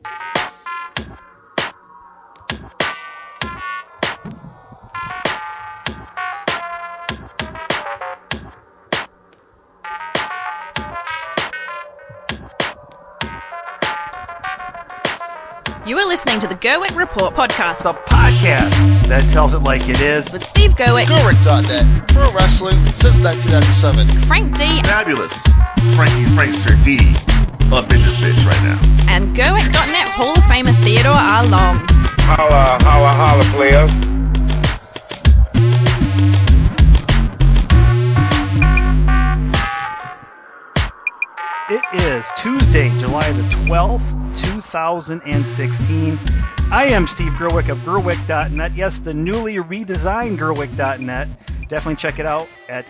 You are listening to the Gerwick Report podcast. The podcast that tells it like it is. With Steve Gerwick. Gerwick.net. Pro wrestling since 1997. Frank D. Fabulous. Frankster D. Up in this bitch right now. And Gerwick.net Hall of Famer Theodore R. Long. Holla, players. It is Tuesday, July the 12th, 2016. I am Steve Gerwick of Gerwick.net. Yes, the newly redesigned Gerwick.net. Definitely check it out at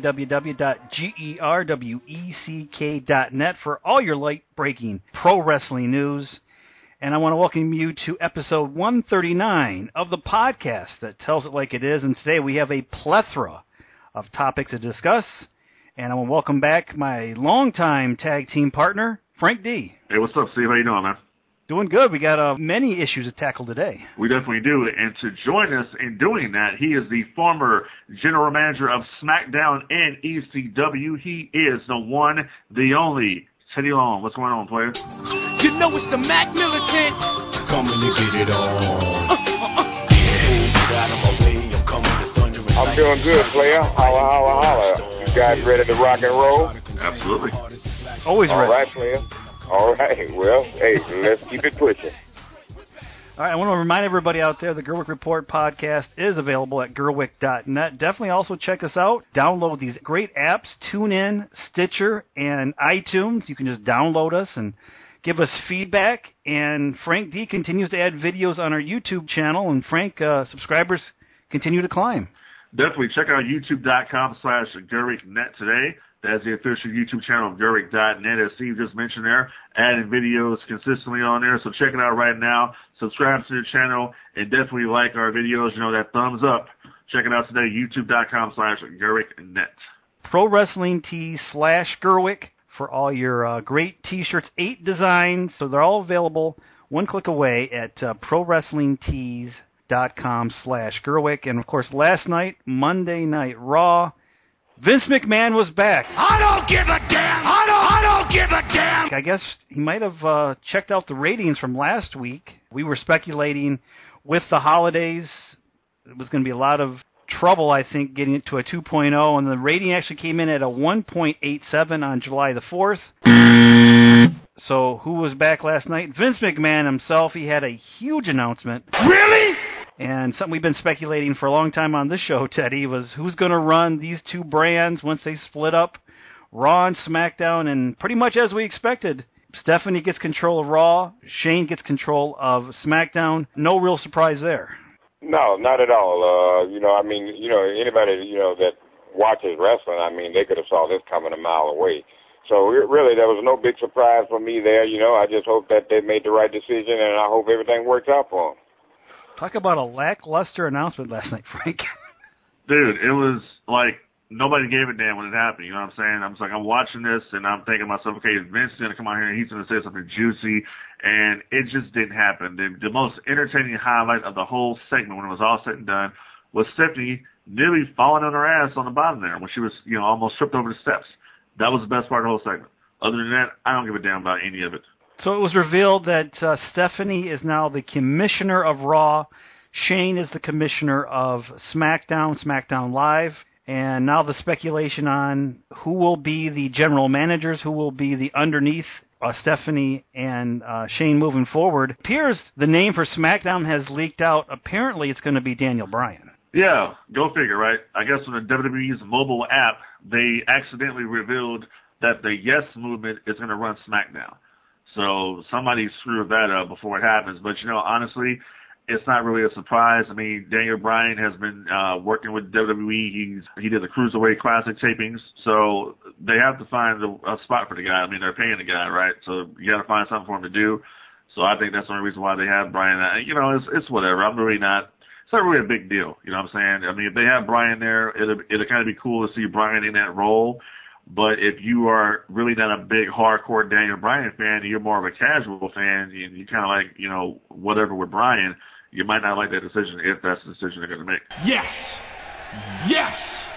www.gerweck.net for all your light-breaking pro wrestling news. And I want to welcome you to episode 139 of the podcast that tells it like it is. And today we have a plethora of topics to discuss. And I want to welcome back my longtime tag team partner, Frank D. Hey, what's up, Steve? How you doing, man? Doing good. We got many issues to tackle today. We definitely do. And to join us in doing that, he is the former general manager of SmackDown and ECW. He is the one, the only, Teddy Long. What's going on, players? You know it's the Mac Militant. Coming to get it on. I'm doing good, player. Holla. You guys ready to rock and roll? Absolutely. Always ready. All right, player. All right. Well, hey, let's keep it pushing. All right, I want to remind everybody out there the Gerwick Report podcast is available at Gerwick.net. Definitely also check us out. Download these great apps, TuneIn, Stitcher, and iTunes. You can just download us and give us feedback. And Frank D continues to add videos on our YouTube channel. And Frank, subscribers continue to climb. Definitely check out youtube.com/GerwickNet today. That's the official YouTube channel of Gerwick.net, as Steve just mentioned there, adding videos consistently on there. So check it out right now. Subscribe to the channel and definitely like our videos. You know, that thumbs up. Check it out today, youtube.com/GerwickNet. Pro Wrestling Tees/Gerwick for all your great T-shirts, 8 designs. So they're all available one click away at ProWrestlingTees.com/Gerwick. And, of course, last night, Monday Night Raw, Vince McMahon was back. I don't give a damn. I don't give a damn. I guess he might have checked out the ratings from last week. We were speculating with the holidays, it was going to be a lot of trouble, I think, getting it to a 2.0, and the rating actually came in at a 1.87 on July the 4th. So who was back last night? Vince McMahon himself. He had a huge announcement. Really? And something we've been speculating for a long time on this show, Teddy, was who's going to run these two brands once they split up, Raw and SmackDown. And pretty much as we expected, Stephanie gets control of Raw, Shane gets control of SmackDown. No real surprise there. No, not at all. Anybody, that watches wrestling, they could have saw this coming a mile away. So really, there was no big surprise for me there. I just hope that they made the right decision, and I hope everything works out for them. Talk about a lackluster announcement last night, Frank. Dude, it was like nobody gave a damn when it happened. You know what I'm saying? I'm watching this, and I'm thinking to myself, okay, Vince is going to come out here, and he's going to say something juicy, and it just didn't happen. The most entertaining highlight of the whole segment when it was all said and done was Stephanie nearly falling on her ass on the bottom there when she was, almost tripped over the steps. That was the best part of the whole segment. Other than that, I don't give a damn about any of it. So it was revealed that Stephanie is now the commissioner of Raw. Shane is the commissioner of SmackDown Live. And now the speculation on who will be the general managers, who will be the underneath Stephanie and Shane moving forward. Appears the name for SmackDown has leaked out. Apparently it's going to be Daniel Bryan. Yeah, go figure, right? I guess on the WWE's mobile app, they accidentally revealed that the Yes Movement is going to run SmackDown. So somebody screwed that up before it happens. But, honestly, it's not really a surprise. Daniel Bryan has been working with WWE. He did the Cruiserweight Classic tapings. So they have to find a spot for the guy. They're paying the guy, right? So you got to find something for him to do. So I think that's the only reason why they have Bryan. It's whatever. It's not really a big deal. You know what I'm saying? If they have Bryan there, it'll kind of be cool to see Bryan in that role. But if you are really not a big hardcore Daniel Bryan fan, and you're more of a casual fan, and you kind of like, you know, whatever with Bryan, you might not like that decision if that's the decision they're going to make. Yes! Yes!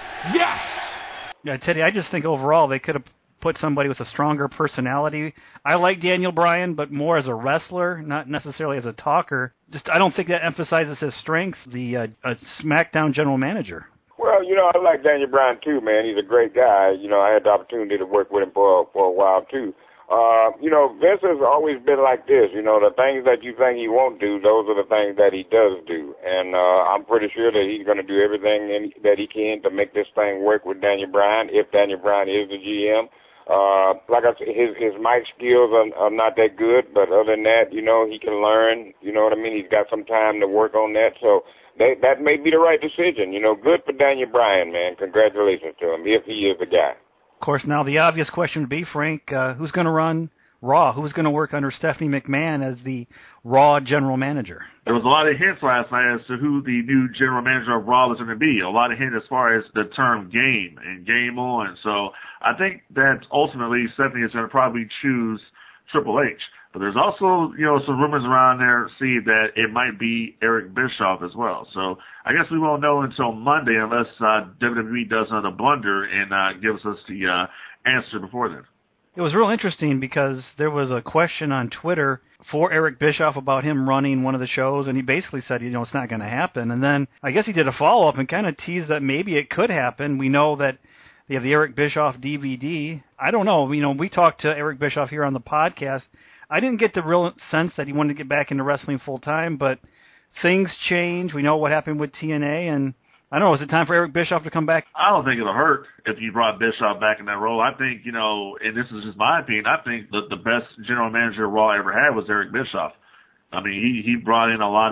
Yes! Yeah, Teddy, I just think overall they could have put somebody with a stronger personality. I like Daniel Bryan, but more as a wrestler, not necessarily as a talker. Just I don't think that emphasizes his strengths, the SmackDown general manager. Well, you know, I like Daniel Bryan too, man. He's a great guy. You know, I had the opportunity to work with him for a while too. You know, Vince has always been like this. You know, the things that you think he won't do, those are the things that he does do. And I'm pretty sure that he's going to do everything that he can to make this thing work with Daniel Bryan, if Daniel Bryan is the GM. Like I said, his mic skills are not that good, but other than that, you know, he can learn. You know what I mean? He's got some time to work on that. So that may be the right decision. You know, good for Daniel Bryan, man. Congratulations to him, if he is the guy. Of course, now the obvious question would be, Frank, who's going to run Raw? Who's going to work under Stephanie McMahon as the Raw general manager? There was a lot of hints last night as to who the new general manager of Raw was going to be. A lot of hints as far as the term game and game on. So I think that ultimately Stephanie is going to probably choose Triple H. But there's also, you know, some rumors around there, Steve, that it might be Eric Bischoff as well. So I guess we won't know until Monday unless WWE does another blunder and gives us the answer before then. It was real interesting because there was a question on Twitter for Eric Bischoff about him running one of the shows, and he basically said, you know, it's not going to happen. And then I guess he did a follow-up and kind of teased that maybe it could happen. We know that they have the Eric Bischoff DVD. I don't know. You know, we talked to Eric Bischoff here on the podcast. I didn't get the real sense that he wanted to get back into wrestling full-time, but things change. We know what happened with TNA, and I don't know, is it time for Eric Bischoff to come back? I don't think it'll hurt if you brought Bischoff back in that role. I think, you know, and this is just my opinion, I think that the best general manager Raw ever had was Eric Bischoff. I mean, he brought in a lot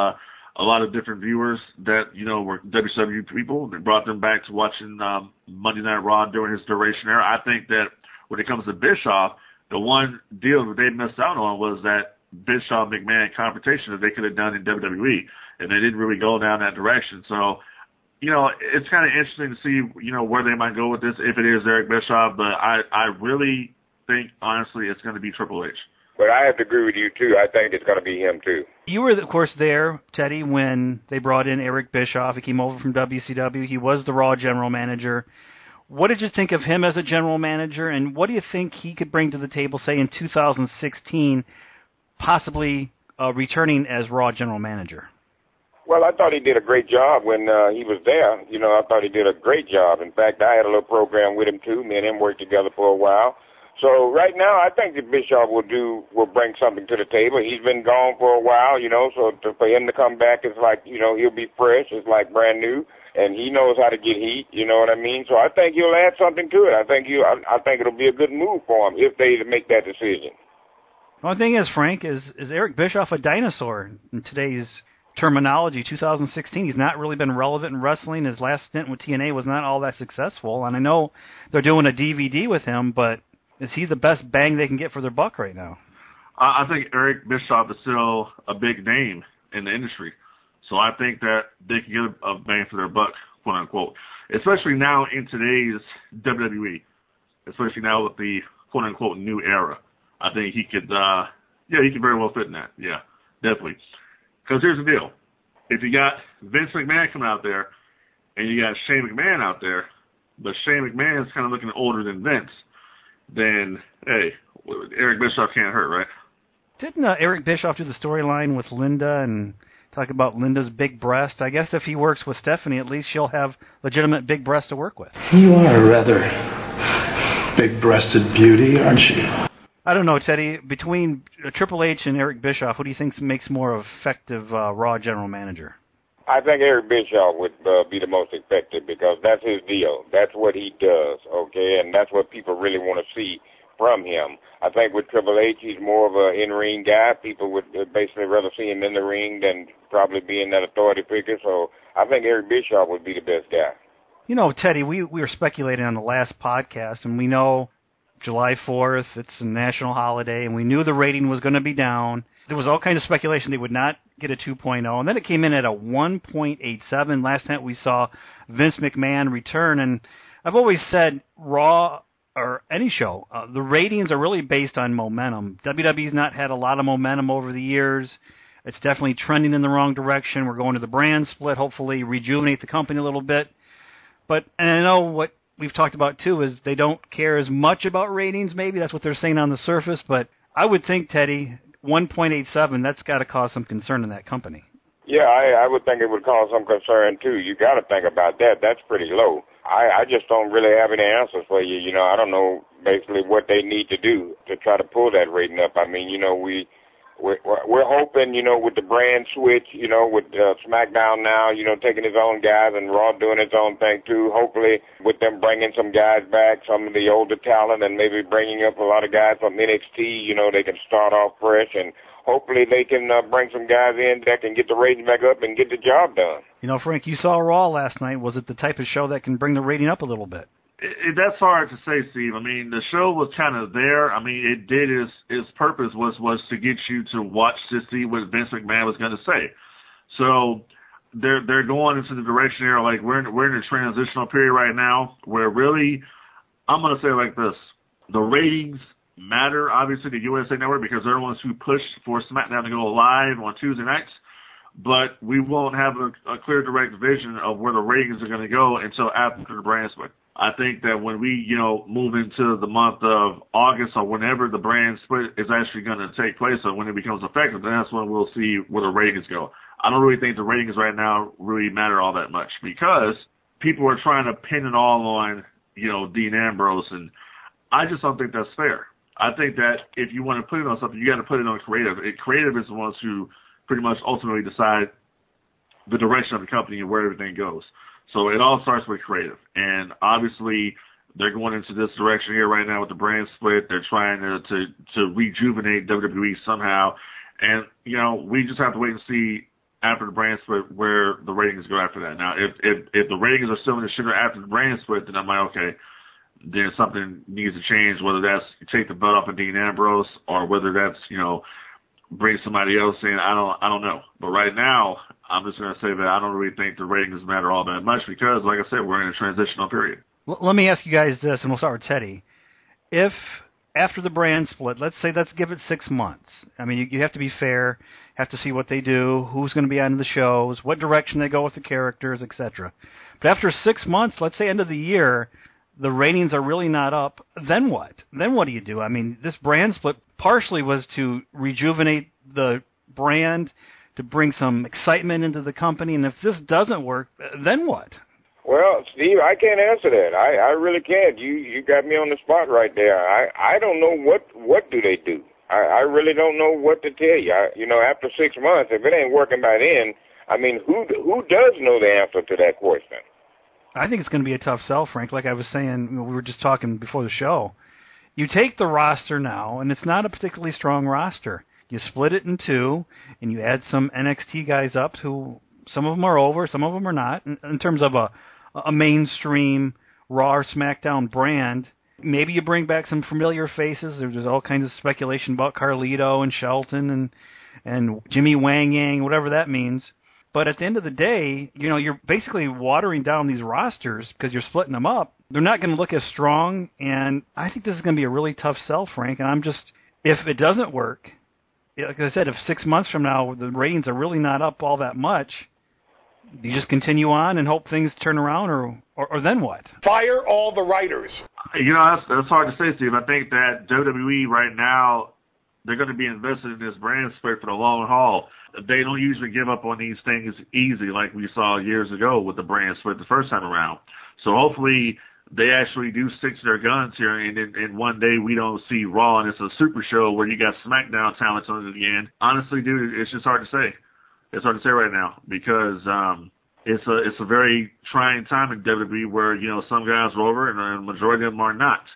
of different viewers that, you know, were WWE people. They brought them back to watching Monday Night Raw during his duration there. I think that when it comes to Bischoff, the one deal that they missed out on was that Bischoff-McMahon confrontation that they could have done in WWE, and they didn't really go down that direction. So, you know, it's kind of interesting to see, you know, where they might go with this if it is Eric Bischoff, but I really think, honestly, it's going to be Triple H. But I have to agree with you, too. I think it's going to be him, too. You were, of course, there, Teddy, when they brought in Eric Bischoff. He came over from WCW. He was the Raw general manager. What did you think of him as a general manager, and what do you think he could bring to the table, say, in 2016, possibly returning as Raw general manager? Well, I thought he did a great job when he was there. You know, I thought he did a great job. In fact, I had a little program with him, too. Me and him worked together for a while. So right now, I think that Bischoff will bring something to the table. He's been gone for a while, you know, so for him to come back, it's like, you know, he'll be fresh. It's like brand new. And he knows how to get heat, you know what I mean? So I think he'll add something to it. I think it'll be a good move for him if they make that decision. One thing is, Frank, is Eric Bischoff a dinosaur in today's terminology? 2016, he's not really been relevant in wrestling. His last stint with TNA was not all that successful. And I know they're doing a DVD with him, but is he the best bang they can get for their buck right now? I think Eric Bischoff is still a big name in the industry. So I think that they can get a bang for their buck, quote unquote. Especially now in today's WWE. Especially now with the quote unquote new era. I think he could he could very well fit in that. Yeah, definitely. Because here's the deal. If you got Vince McMahon coming out there and you got Shane McMahon out there, but Shane McMahon is kind of looking older than Vince, then, hey, Eric Bischoff can't hurt, right? Didn't Eric Bischoff do the storyline with Linda and talk about Linda's big breast? I guess if he works with Stephanie, at least she'll have legitimate big breasts to work with. You are a rather big-breasted beauty, aren't you? I don't know, Teddy. Between Triple H and Eric Bischoff, who do you think makes more effective Raw general manager? I think Eric Bischoff would be the most effective because that's his deal. That's what he does, okay? And that's what people really want to see from him. I think with Triple H, he's more of an in-ring guy. People would basically rather see him in the ring than probably being that authority figure. So I think Eric Bischoff would be the best guy. You know, Teddy, we were speculating on the last podcast, and we know July 4th, it's a national holiday, and we knew the rating was going to be down. There was all kinds of speculation they would not get a 2.0, and then it came in at a 1.87. Last night we saw Vince McMahon return, and I've always said Raw or any show, the ratings are really based on momentum. WWE's not had a lot of momentum over the years. It's definitely trending in the wrong direction. We're going to the brand split, hopefully rejuvenate the company a little bit. But, and I know what we've talked about too is they don't care as much about ratings, maybe. That's what they're saying on the surface. But I would think, Teddy, 1.87, that's got to cause some concern in that company. Yeah, I would think it would cause some concern, too. You got to think about that. That's pretty low. I just don't really have any answers for you. I don't know basically what they need to do to try to pull that rating up. I mean, we're hoping, with the brand switch, with SmackDown now, taking its own guys and Raw doing its own thing, too. Hopefully with them bringing some guys back, some of the older talent, and maybe bringing up a lot of guys from NXT, they can start off fresh, and hopefully they can bring some guys in that can get the ratings back up and get the job done. Frank, you saw Raw last night. Was it the type of show that can bring the rating up a little bit? That's hard to say, Steve. I mean, the show was kind of there. I mean, it did its purpose was to get you to watch to see what Vince McMahon was going to say. So they're going into the direction here, like we're in a transitional period right now where really, I'm going to say it like this: the ratings matter, obviously, to USA Network because they're the ones who pushed for SmackDown to go live on Tuesday nights. But we won't have a clear, direct vision of where the ratings are going to go until after the brand split. I think that when we, move into the month of August or whenever the brand split is actually going to take place or when it becomes effective, then that's when we'll see where the ratings go. I don't really think the ratings right now really matter all that much because people are trying to pin it all on, Dean Ambrose, and I just don't think that's fair. I think that if you want to put it on something, you got to put it on creative. Creative is the ones who pretty much ultimately decide the direction of the company and where everything goes. So it all starts with creative. And obviously they're going into this direction here right now with the brand split. They're trying to rejuvenate WWE somehow. And, we just have to wait and see after the brand split where the ratings go after that. Now, if the ratings are still in the shitter after the brand split, then I'm like, okay, then something needs to change, whether that's take the belt off of Dean Ambrose or whether that's, bring somebody else in. I don't know. But right now, I'm just going to say that I don't really think the ratings matter all that much because, like I said, we're in a transitional period. Let me ask you guys this, and we'll start with Teddy. If after the brand split, let's give it 6 months. I mean, you have to be fair, have to see what they do, who's going to be on the shows, what direction they go with the characters, etc. But after 6 months, let's say end of the year, the ratings are really not up, then what? Then what do you do? I mean, this brand split partially was to rejuvenate the brand, to bring some excitement into the company, and if this doesn't work, then what? Well, Steve, I can't answer that. I really can't. You got me on the spot right there. I don't know what do they do. I really don't know what to tell you. After 6 months, if it ain't working by then, I mean, who does know the answer to that question? I think it's going to be a tough sell, Frank. Like I was saying, we were just talking before the show. You take the roster now, and it's not a particularly strong roster. You split it in two, and you add some NXT guys up who some of them are over, some of them are not. In terms of a mainstream Raw or SmackDown brand, maybe you bring back some familiar faces. There's all kinds of speculation about Carlito and Shelton and Jimmy Wang Yang, whatever that means. But at the end of the day, you're basically watering down these rosters because you're splitting them up. They're not going to look as strong, and I think this is going to be a really tough sell, Frank. And if it doesn't work, like I said, if 6 months from now the ratings are really not up all that much, do you just continue on and hope things turn around, or then what? Fire all the writers. That's hard to say, Steve. I think that WWE right now, they're going to be invested in this brand split for the long haul. They don't usually give up on these things easy like we saw years ago with the brand split the first time around. So hopefully they actually do stick to their guns here, and one day we don't see Raw and it's a super show where you got SmackDown talents on it again. Honestly, dude, it's just hard to say. It's hard to say right now because it's a very trying time in WWE where, some guys are over and the majority of them are not.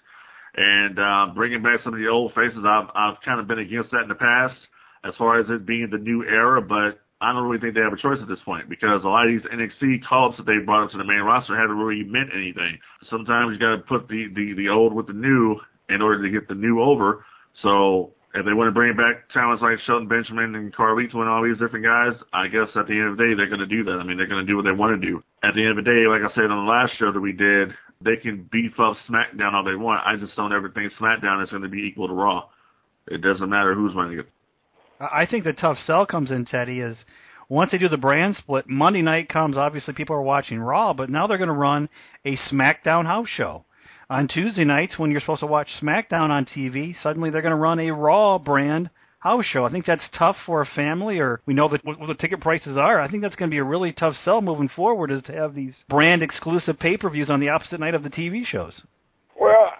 And bringing back some of the old faces, I've kind of been against that in the past as far as it being the new era, but I don't really think they have a choice at this point because a lot of these NXT call-ups that they brought up to the main roster haven't really meant anything. Sometimes you got to put the old with the new in order to get the new over. So if they want to bring back talents like Shelton Benjamin and Carlito and all these different guys, I guess at the end of the day, they're going to do that. I mean, they're going to do what they want to do. At the end of the day, like I said on the last show that we did, they can beef up SmackDown all they want. I just don't ever think SmackDown is going to be equal to Raw. It doesn't matter who's running it. I think the tough sell comes in, Teddy, is once they do the brand split, Monday night comes, obviously people are watching Raw, but now they're going to run a SmackDown house show. On Tuesday nights, when you're supposed to watch SmackDown on TV, suddenly they're going to run a Raw brand house show. I think that's tough for a family, or we know that what the ticket prices are. I think that's going to be a really tough sell moving forward, is to have these brand exclusive pay-per-views on the opposite night of the TV shows. Well,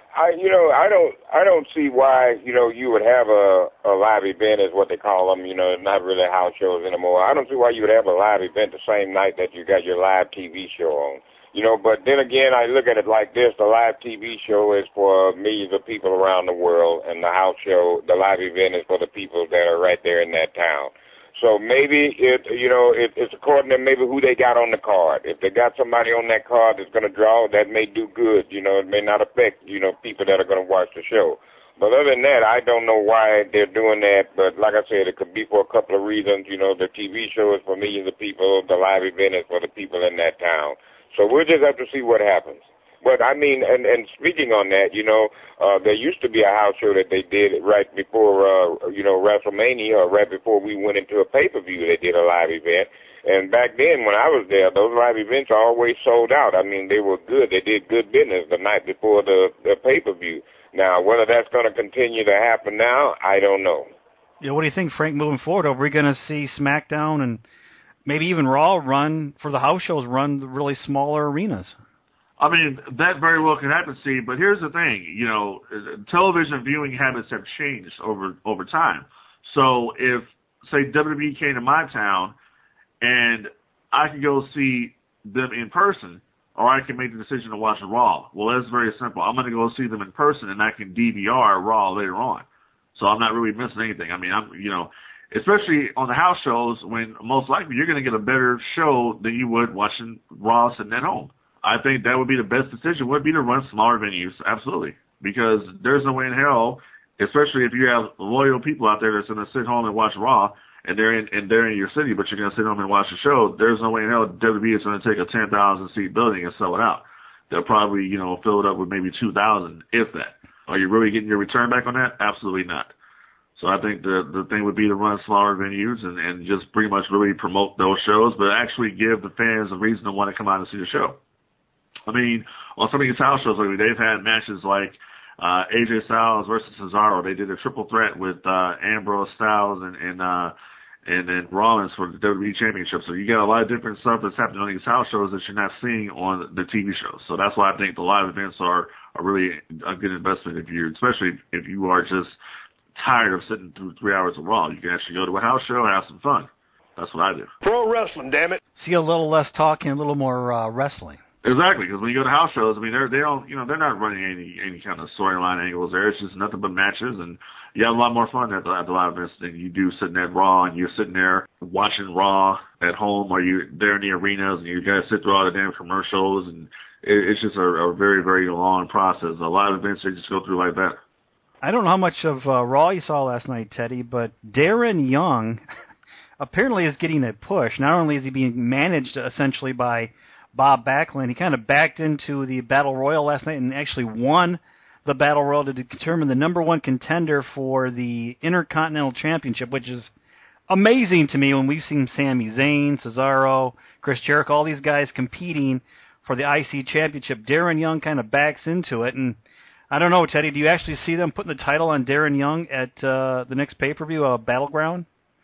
I don't see why, you would have a live event, is what they call them, not really house shows anymore. I don't see why you would have a live event the same night that you got your live TV show on. But then again, I look at it like this. The live TV show is for millions of people around the world, and the house show, the live event, is for the people that are right there in that town. So maybe it's according to maybe who they got on the card. If they got somebody on that card that's going to draw, that may do good. It may not affect, people that are going to watch the show. But other than that, I don't know why they're doing that. But like I said, it could be for a couple of reasons. The TV show is for millions of people. The live event is for the people in that town. So we'll just have to see what happens. But, I mean, and speaking on that, there used to be a house show that they did right before, WrestleMania, or right before we went into a pay-per-view. They did a live event. And back then, when I was there, those live events always sold out. I mean, they were good. They did good business the night before the pay-per-view. Now, whether that's going to continue to happen now, I don't know. Yeah, what do you think, Frank, moving forward? Are we going to see SmackDown and maybe even Raw run, for the house shows, run the really smaller arenas? I mean, that very well can happen, Steve, but here's the thing. Television viewing habits have changed over time. So if, say, WWE came to my town and I could go see them in person, or I can make the decision to watch Raw. Well, that's very simple. I'm going to go see them in person, and I can DVR Raw later on. So I'm not really missing anything. I mean, especially on the house shows, when most likely you're going to get a better show than you would watching Raw sitting at home. I think that would be the best decision, would be to run smaller venues, absolutely. Because there's no way in hell, especially if you have loyal people out there that's going to sit home and watch Raw, and they're in your city, but you're going to sit home and watch the show, there's no way in hell WWE is going to take a 10,000-seat building and sell it out. They'll probably, fill it up with maybe 2,000, if that. Are you really getting your return back on that? Absolutely not. So I think the thing would be to run smaller venues and just pretty much really promote those shows, but actually give the fans a reason to want to come out and see the show. I mean, on some of these house shows lately, they've had matches like AJ Styles versus Cesaro. They did a triple threat with Ambrose, Styles, and then Rollins for the WWE Championship. So you got a lot of different stuff that's happening on these house shows that you're not seeing on the TV shows. So that's why I think the live events are really a good investment, especially if you are just tired of sitting through 3 hours of Raw. You can actually go to a house show and have some fun. That's what I do. Pro wrestling, damn it. See a little less talking, a little more wrestling. Exactly, because when you go to house shows, I mean, they don't, they're not running any kind of storyline angles there. It's just nothing but matches, and you have a lot more fun at the live events than you do sitting at Raw, and you're sitting there watching Raw at home, or you're there in the arenas, and you got to sit through all the damn commercials, and it's just a very, very long process. A lot of events, they just go through like that. I don't know how much of Raw you saw last night, Teddy, but Darren Young apparently is getting a push. Not only is he being managed essentially by Bob Backlund, he kind of backed into the Battle Royal last night and actually won the Battle Royal to determine the number one contender for the Intercontinental Championship, which is amazing to me when we've seen Sami Zayn, Cesaro, Chris Jericho, all these guys competing for the IC Championship. Darren Young kind of backs into it, and I don't know, Teddy, do you actually see them putting the title on Darren Young at the next pay-per-view, Battleground?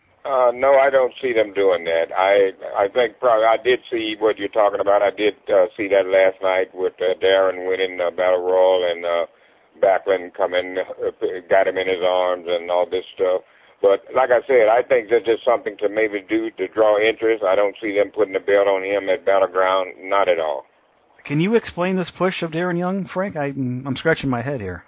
No, I don't see them doing that. I think probably I did see what you're talking about. I did see that last night with Darren winning Battle Royal and Backlund coming, got him in his arms and all this stuff. But like I said, I think that's just something to maybe do to draw interest. I don't see them putting the belt on him at Battleground, not at all. Can you explain this push of Darren Young, Frank? I'm scratching my head here.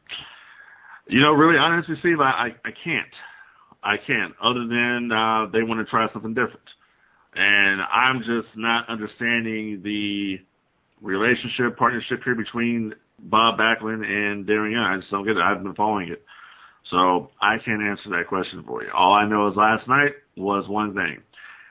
Really, honestly, Steve, I can't. I can't, other than they want to try something different. And I'm just not understanding the partnership here between Bob Backlund and Darren Young. I just don't get it. I haven't been following it. So I can't answer that question for you. All I know is last night was one thing.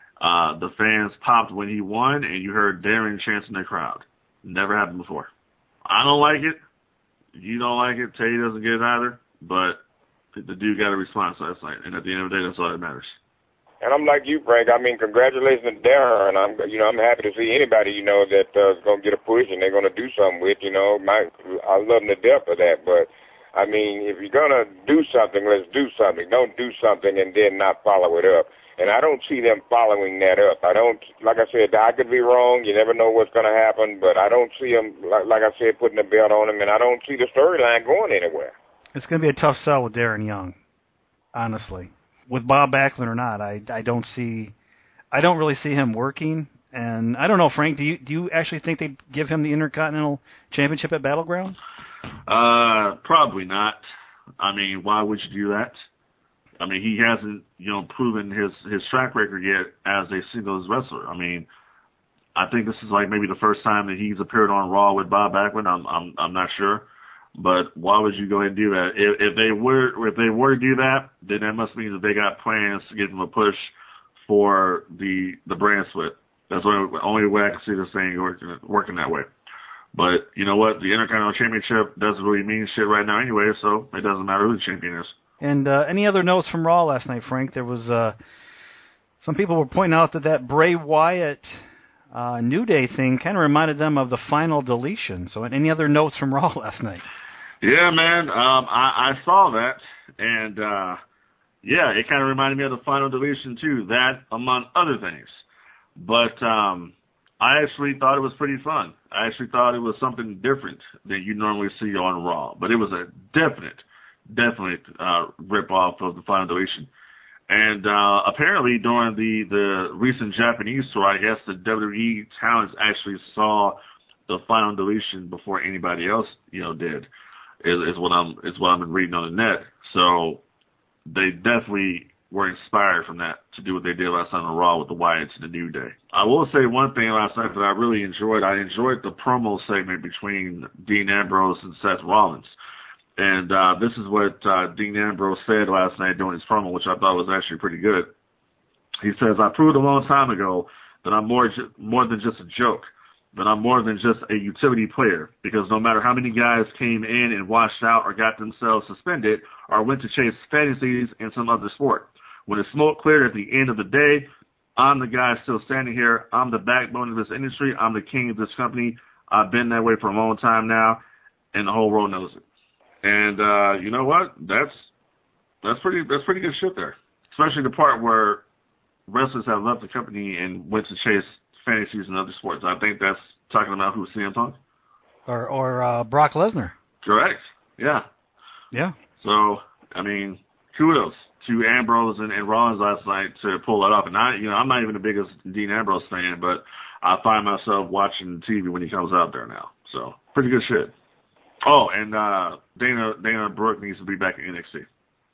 The fans popped when he won, and you heard Darren chants in the crowd. Never happened before. I don't like it. You don't like it. Teddy doesn't get it either. But the dude got a response last night, and at the end of the day, that's all that matters. And I'm like you, Frank. I mean, congratulations to Darren. I'm happy to see anybody, that is going to get a push and they're going to do something with. I love them to death for that. But I mean, if you're going to do something, let's do something. Don't do something and then not follow it up. And I don't see them following that up. Like I said, I could be wrong. You never know what's going to happen. But I don't see them, like I said, putting the belt on them. And I don't see the storyline going anywhere. It's going to be a tough sell with Darren Young, honestly. With Bob Backlund or not, I don't really see him working. And I don't know, Frank, do you actually think they'd give him the Intercontinental Championship at Battleground? Probably not. I mean, why would you do that? I mean, he hasn't, proven his track record yet as a singles wrestler. I mean, I think this is like maybe the first time that he's appeared on Raw with Bob Backlund. I'm not sure. But why would you go ahead and do that? If they were to do that, then that must mean that they got plans to give them a push for the brand split. That's the only way I can see this thing working that way. But you know what? The Intercontinental Championship doesn't really mean shit right now anyway, so it doesn't matter who the champion is. And any other notes from Raw last night, Frank? There was some people were pointing out that Bray Wyatt New Day thing kind of reminded them of the Final Deletion. So any other notes from Raw last night? Yeah, man. I saw that, and yeah, it kind of reminded me of the Final Deletion too. That among other things, but I actually thought it was pretty fun. I actually thought it was something different than you normally see on Raw, but it was a definite rip off of the Final Deletion. And apparently during the recent Japanese tour, I guess the WWE talents actually saw the Final Deletion before anybody else, did. Is what I've been reading on the net. So they definitely were inspired from that to do what they did last night on Raw with the Wyatts and the New Day. I will say one thing last night that I really enjoyed. I enjoyed the promo segment between Dean Ambrose and Seth Rollins. And this is what Dean Ambrose said last night during his promo, which I thought was actually pretty good. He says, "I proved a long time ago that I'm more than just a joke. But I'm more than just a utility player, because no matter how many guys came in and washed out or got themselves suspended or went to chase fantasies in some other sport, when the smoke cleared at the end of the day, I'm the guy still standing here. I'm the backbone of this industry. I'm the king of this company. I've been that way for a long time now, and the whole world knows it." And you know what? That's pretty good shit there, especially the part where wrestlers have left the company and went to chase fantasies in other sports. I think that's talking about who, CM Punk? Or Brock Lesnar. Correct. Yeah. Yeah. So, I mean, kudos to Ambrose and Rollins last night to pull that off. And I'm not even the biggest Dean Ambrose fan, but I find myself watching TV when he comes out there now. So, pretty good shit. Oh, and Dana Brooke needs to be back in NXT.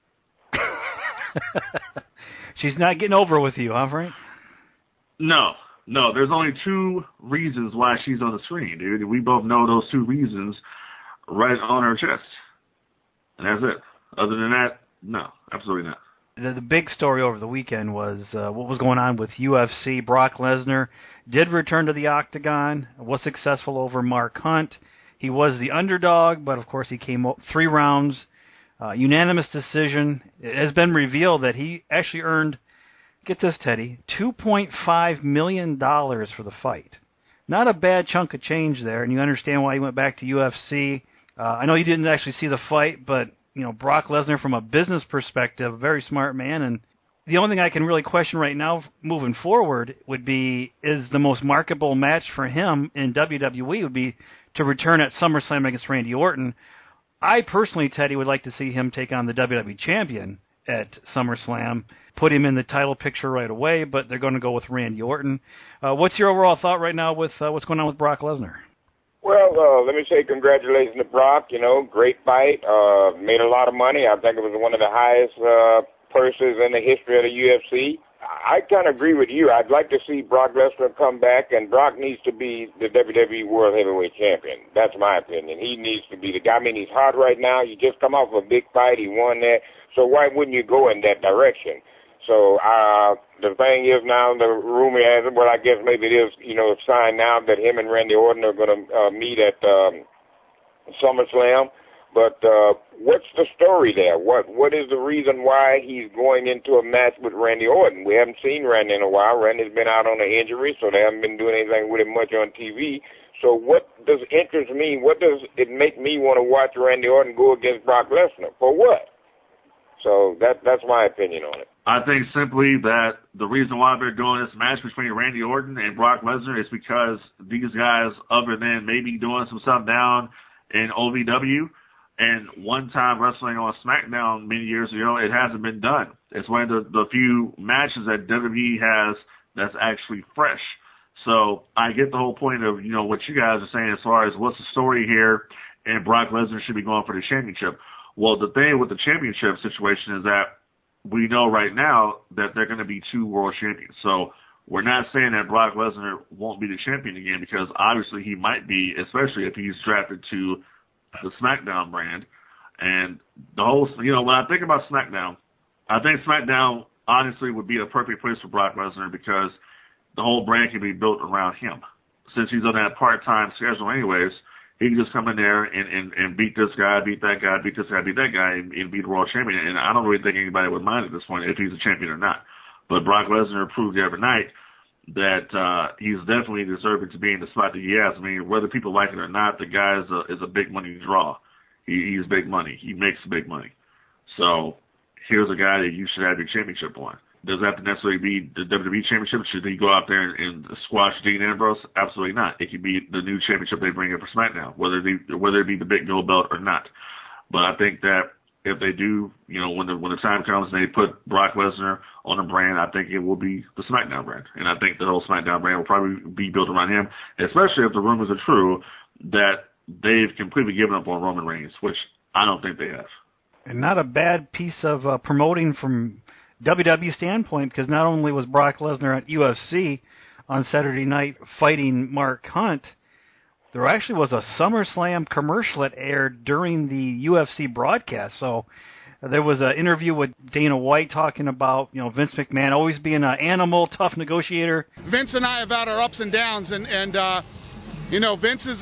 She's not getting over with you, huh, Frank? No, there's only two reasons why she's on the screen, dude. We both know those two reasons right on her chest. And that's it. Other than that, no, absolutely not. The big story over the weekend was what was going on with UFC. Brock Lesnar did return to the octagon, was successful over Mark Hunt. He was the underdog, but of course he came 3 rounds, unanimous decision. It has been revealed that he actually earned, get this, Teddy, $2.5 million for the fight. Not a bad chunk of change there, and you understand why he went back to UFC. I know you didn't actually see the fight, but Brock Lesnar, from a business perspective, a very smart man, and the only thing I can really question right now moving forward would be, is the most marketable match for him in WWE would be to return at SummerSlam against Randy Orton. I personally, Teddy, would like to see him take on the WWE champion at SummerSlam, put him in the title picture right away, but they're going to go with Randy Orton. What's your overall thought right now with what's going on with Brock Lesnar? Well, let me say congratulations to Brock. Great fight. Made a lot of money. I think it was one of the highest purses in the history of the UFC. I kind of agree with you. I'd like to see Brock Lesnar come back, and Brock needs to be the WWE World Heavyweight Champion. That's my opinion. He needs to be the guy. I mean, he's hot right now. He just come off a big fight. He won that. So why wouldn't you go in that direction? So the thing is now, the rumor has it, well, I guess maybe it is, signed now that him and Randy Orton are going to meet at SummerSlam. But what's the story there? What is the reason why he's going into a match with Randy Orton? We haven't seen Randy in a while. Randy's been out on an injury, so they haven't been doing anything with him much on TV. So what does interest mean? What does it make me want to watch Randy Orton go against Brock Lesnar? For what? So that's my opinion on it. I think simply that the reason why they're doing this match between Randy Orton and Brock Lesnar is because these guys, other than maybe doing some stuff down in OVW and one-time wrestling on SmackDown many years ago, it hasn't been done. It's one of the few matches that WWE has that's actually fresh. So I get the whole point of, what you guys are saying as far as what's the story here, and Brock Lesnar should be going for the championship. Well, the thing with the championship situation is that we know right now that they're going to be two world champions. So we're not saying that Brock Lesnar won't be the champion again, because obviously he might be, especially if he's drafted to the SmackDown brand. And the whole, when I think about SmackDown, I think SmackDown honestly would be a perfect place for Brock Lesnar, because the whole brand can be built around him. Since he's on that part-time schedule anyways, he can just come in there and beat this guy, beat that guy, beat this guy, beat that guy, and be the world champion. And I don't really think anybody would mind at this point if he's a champion or not. But Brock Lesnar proved the other night that he's definitely deserving to be in the spot that he has. I mean, whether people like it or not, the guy is a big money draw. He's big money. He makes big money. So here's a guy that you should have your championship on. Does that have to necessarily be the WWE Championship? Should he go out there and squash Dean Ambrose? Absolutely not. It could be the new championship they bring in for SmackDown, whether it be the big gold belt or not. But I think that if they do, when the time comes and they put Brock Lesnar on a brand, I think it will be the SmackDown brand. And I think the whole SmackDown brand will probably be built around him, especially if the rumors are true that they've completely given up on Roman Reigns, which I don't think they have. And not a bad piece of promoting from WWE standpoint, because not only was Brock Lesnar at UFC on Saturday night fighting Mark Hunt, there actually was a SummerSlam commercial that aired during the UFC broadcast. So there was an interview with Dana White talking about, Vince McMahon always being an animal, tough negotiator. Vince and I have had our ups and downs, and Vince is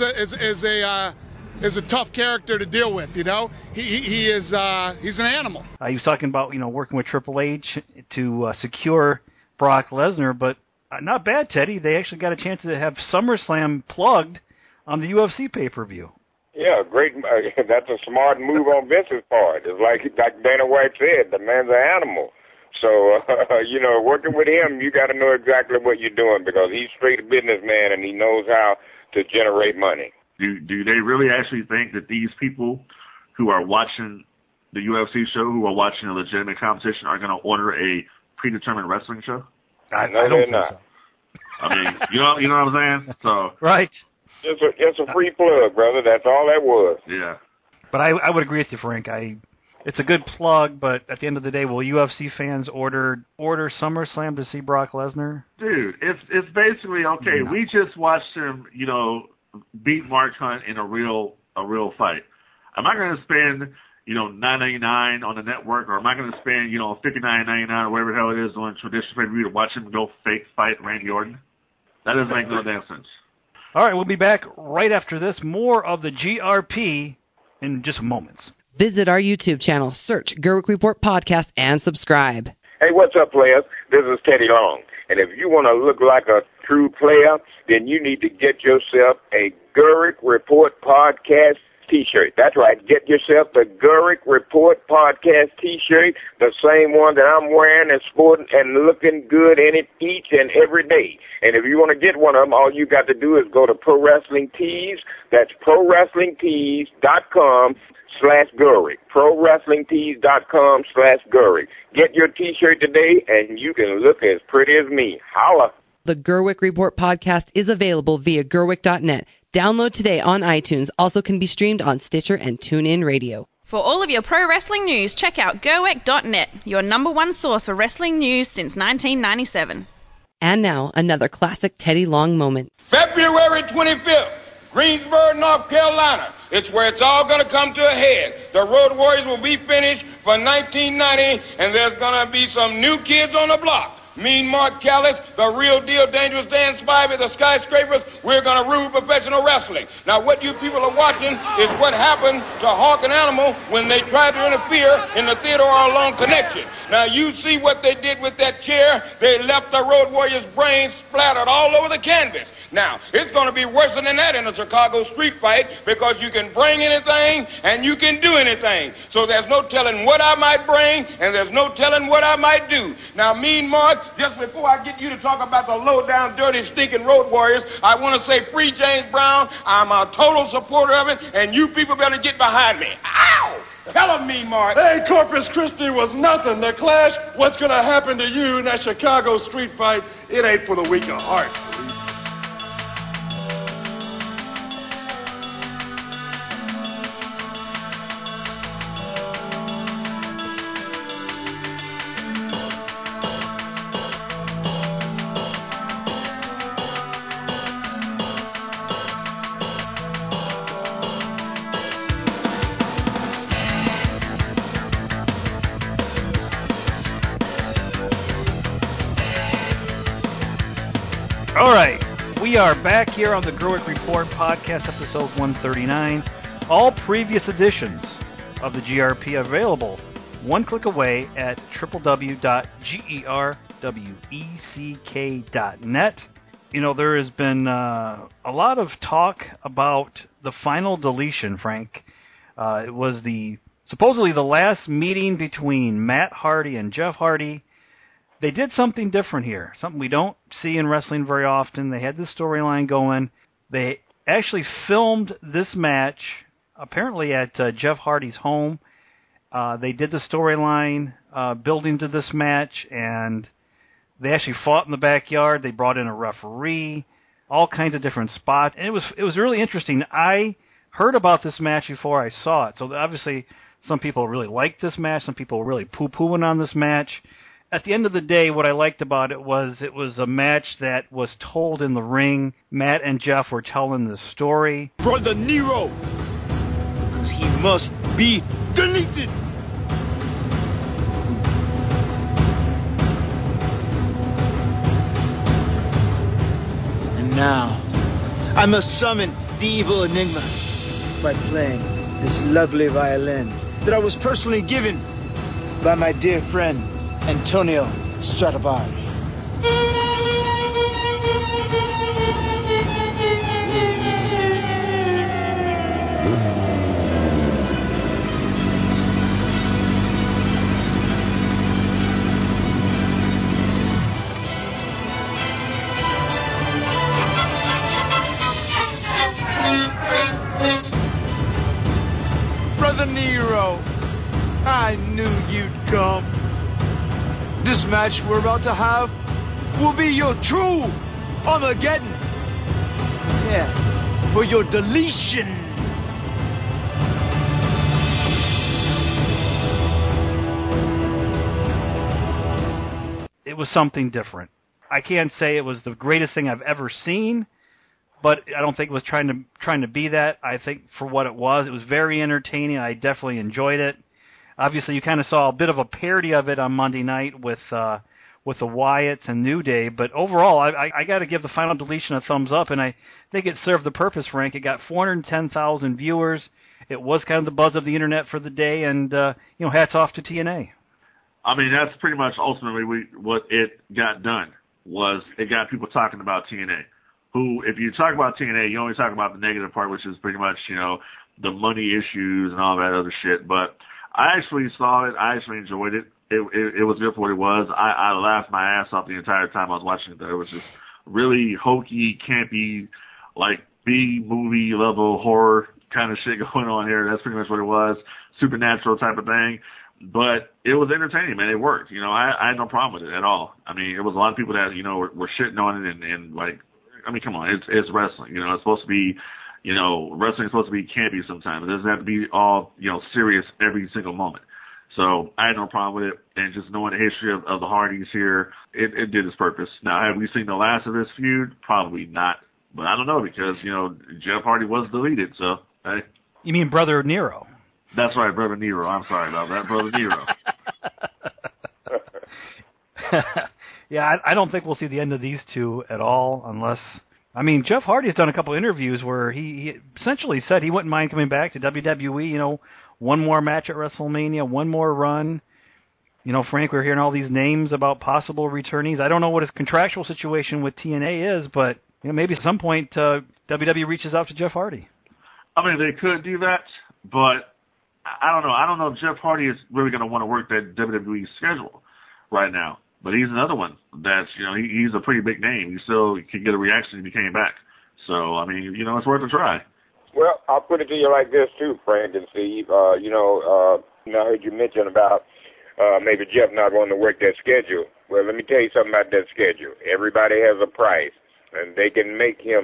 a tough character to deal with. He's an animal. He was talking about working with Triple H to secure Brock Lesnar, but not bad, Teddy. They actually got a chance to have SummerSlam plugged on the UFC pay-per-view. Yeah, great. That's a smart move on Vince's part. It's like Dana White said, the man's an animal. So, working with him, you got to know exactly what you're doing, because he's straight a businessman and he knows how to generate money. Do they really actually think that these people who are watching the UFC show, who are watching a legitimate competition, are going to order a predetermined wrestling show? I don't think so. I mean, you know what I'm saying? So right. It's a free plug, brother. That's all that was. Yeah. But I would agree with you, Frank. It's a good plug, but at the end of the day, will UFC fans order SummerSlam to see Brock Lesnar? Dude, it's basically okay. No. We just watched him, beat Mark Hunt in a real fight. Am I going to spend, $9.99 on the network, or am I going to spend, $59.99 or whatever the hell it is on traditional pay-per-view to watch him go fake fight Randy Orton? That doesn't make no damn sense. All right, we'll be back right after this. More of the GRP in just moments. Visit our YouTube channel, search Gerwick Report Podcast, and subscribe. Hey, what's up, players? This is Teddy Long. And if you want to look like a true player, then you need to get yourself a Gerwick Report Podcast T-shirt. That's right. Get yourself the Gerwick Report Podcast T-shirt, the same one that I'm wearing and sporting and looking good in it each and every day. And if you want to get one of them, all you got to do is go to Pro Wrestling Tees. That's ProWrestlingTees.com/Gerwick. ProWrestlingTees.com/Gerwick. Get your T-shirt today, and you can look as pretty as me. Holla. The Gerwick Report Podcast is available via Gerwick.net. Download today on iTunes. Also can be streamed on Stitcher and TuneIn Radio. For all of your pro wrestling news, check out Gerwick.net, your #1 source for wrestling news since 1997. And now, another classic Teddy Long moment. February 25th, Greensboro, North Carolina. It's where it's all going to come to a head. The Road Warriors will be finished for 1990, and there's going to be some new kids on the block. Mean Mark Callis, the real deal Dangerous Dan Spivey, the skyscrapers, we're going to rule professional wrestling. Now, what you people are watching is what happened to Hawk and Animal when they tried to interfere in the Theodore R. Long connection. Now, you see what they did with that chair. They left the Road Warriors' brains splattered all over the canvas. Now, it's going to be worse than that in a Chicago street fight because you can bring anything and you can do anything. So there's no telling what I might bring and there's no telling what I might do. Now, Mean Mark, just before I get you to talk about the low-down, dirty, stinking Road Warriors, I want to say free James Brown. I'm a total supporter of it, and you people better get behind me. Ow! Tell him, Mean Mark. Hey, Corpus Christi was nothing. The Clash, what's going to happen to you in that Chicago street fight, it ain't for the weak of heart. All right, we are back here on the Gerwick Report podcast, episode 139. All previous editions of the GRP available one click away at www.gerweck.net. You know, there has been a lot of talk about the final deletion, Frank. It was supposedly the last meeting between Matt Hardy and Jeff Hardy. They did something different here, something we don't see in wrestling very often. They had this storyline going. They actually filmed this match, apparently at Jeff Hardy's home. They did the storyline building to this match, and they actually fought in the backyard. They brought in a referee, all kinds of different spots. And it was really interesting. I heard about this match before I saw it. So obviously some people really liked this match. Some people were really poo-pooing on this match. At the end of the day, what I liked about it was a match that was told in the ring. Matt and Jeff were telling the story. Brother Nero, because he must be deleted. And now, I must summon the evil Enigma by playing this lovely violin that I was personally given by my dear friend Antonio Stradivari. Brother Nero, I knew you'd come. This match we're about to have will be your true Armageddon. Prepare for your deletion. It was something different. I can't say it was the greatest thing I've ever seen, but I don't think it was trying to be that. I think for what it was very entertaining. I definitely enjoyed it. Obviously, you kind of saw a bit of a parody of it on Monday night with the Wyatts and New Day, but overall, I got to give the final deletion a thumbs up, and I think it served the purpose, Frank. It got 410,000 viewers. It was kind of the buzz of the internet for the day, and hats off to TNA. I mean, that's pretty much ultimately what it got done. Was it got people talking about TNA? Who, if you talk about TNA, you only talk about the negative part, which is pretty much the money issues and all that other shit, but I actually saw it. I actually enjoyed it. It was good for what it was. I laughed my ass off the entire time I was watching it. It was just really hokey, campy, like B-movie level horror kind of shit going on here. That's pretty much what it was. Supernatural type of thing. But it was entertaining, man. It worked. I had no problem with it at all. I mean, it was a lot of people that, were shitting on it and like, I mean, come on. It's wrestling. It's supposed to be, wrestling is supposed to be campy sometimes. It doesn't have to be all, serious every single moment. So I had no problem with it. And just knowing the history of the Hardys here, it did its purpose. Now, have we seen the last of this feud? Probably not. But I don't know because, Jeff Hardy was deleted. So, hey. You mean Brother Nero? That's right, Brother Nero. I'm sorry about that, Brother Nero. Yeah, I don't think we'll see the end of these two at all unless... I mean, Jeff Hardy has done a couple interviews where he essentially said he wouldn't mind coming back to WWE, one more match at WrestleMania, one more run. Frank, we're hearing all these names about possible returnees. I don't know what his contractual situation with TNA is, but maybe at some point WWE reaches out to Jeff Hardy. I mean, they could do that, but I don't know. I don't know if Jeff Hardy is really going to want to work that WWE schedule right now. But he's another one that's, he's a pretty big name. You still could get a reaction if he came back. So, I mean, it's worth a try. Well, I'll put it to you like this, too, Frank and Steve. I heard you mention about maybe Jeff not wanting to work that schedule. Well, let me tell you something about that schedule. Everybody has a price, and they can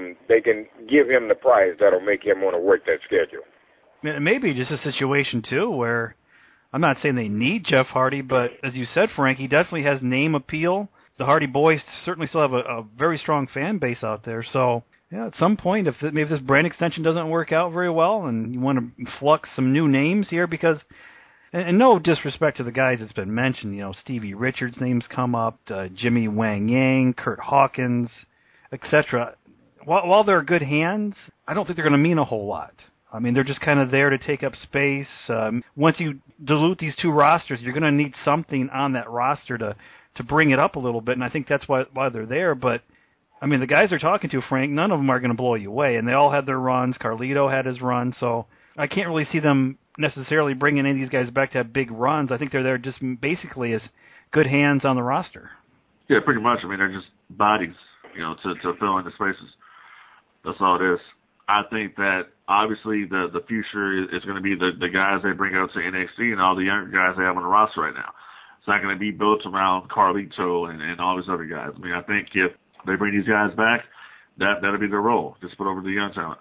give him the price that'll make him want to work that schedule. Maybe just a situation, too, where I'm not saying they need Jeff Hardy, but as you said, Frank, he definitely has name appeal. The Hardy Boys certainly still have a very strong fan base out there. So, at some point, if maybe this brand extension doesn't work out very well and you want to flux some new names here, because, and no disrespect to the guys that's been mentioned, Stevie Richards' names come up, Jimmy Wang Yang, Kurt Hawkins, etc. While they're good hands, I don't think they're going to mean a whole lot. I mean, they're just kind of there to take up space. Once you dilute these two rosters, you're going to need something on that roster to bring it up a little bit, and I think that's why they're there. But, I mean, the guys they're talking to, Frank, none of them are going to blow you away, and they all had their runs. Carlito had his run, so I can't really see them necessarily bringing any of these guys back to have big runs. I think they're there just basically as good hands on the roster. Yeah, pretty much. I mean, they're just bodies, to fill in the spaces. That's all it is. I think that obviously the future is going to be the guys they bring out to NXT and all the younger guys they have on the roster right now. It's not going to be built around Carlito and all these other guys. I mean, I think if they bring these guys back, that'll be their role. Just put over the young talent.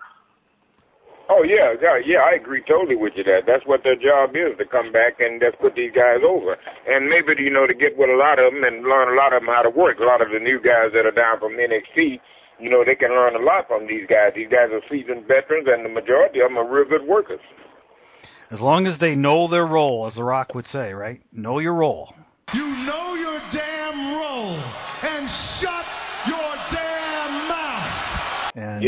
Oh, yeah, I agree totally with you that. That's what their job is, to come back and just put these guys over. And maybe, to get with a lot of them and learn a lot of them how to work. A lot of the new guys that are down from NXT, they can learn a lot from these guys. These guys are seasoned veterans, and the majority of them are real good workers. As long as they know their role, as The Rock would say, right? Know your role. You know your damn role, and shut your damn mouth. And,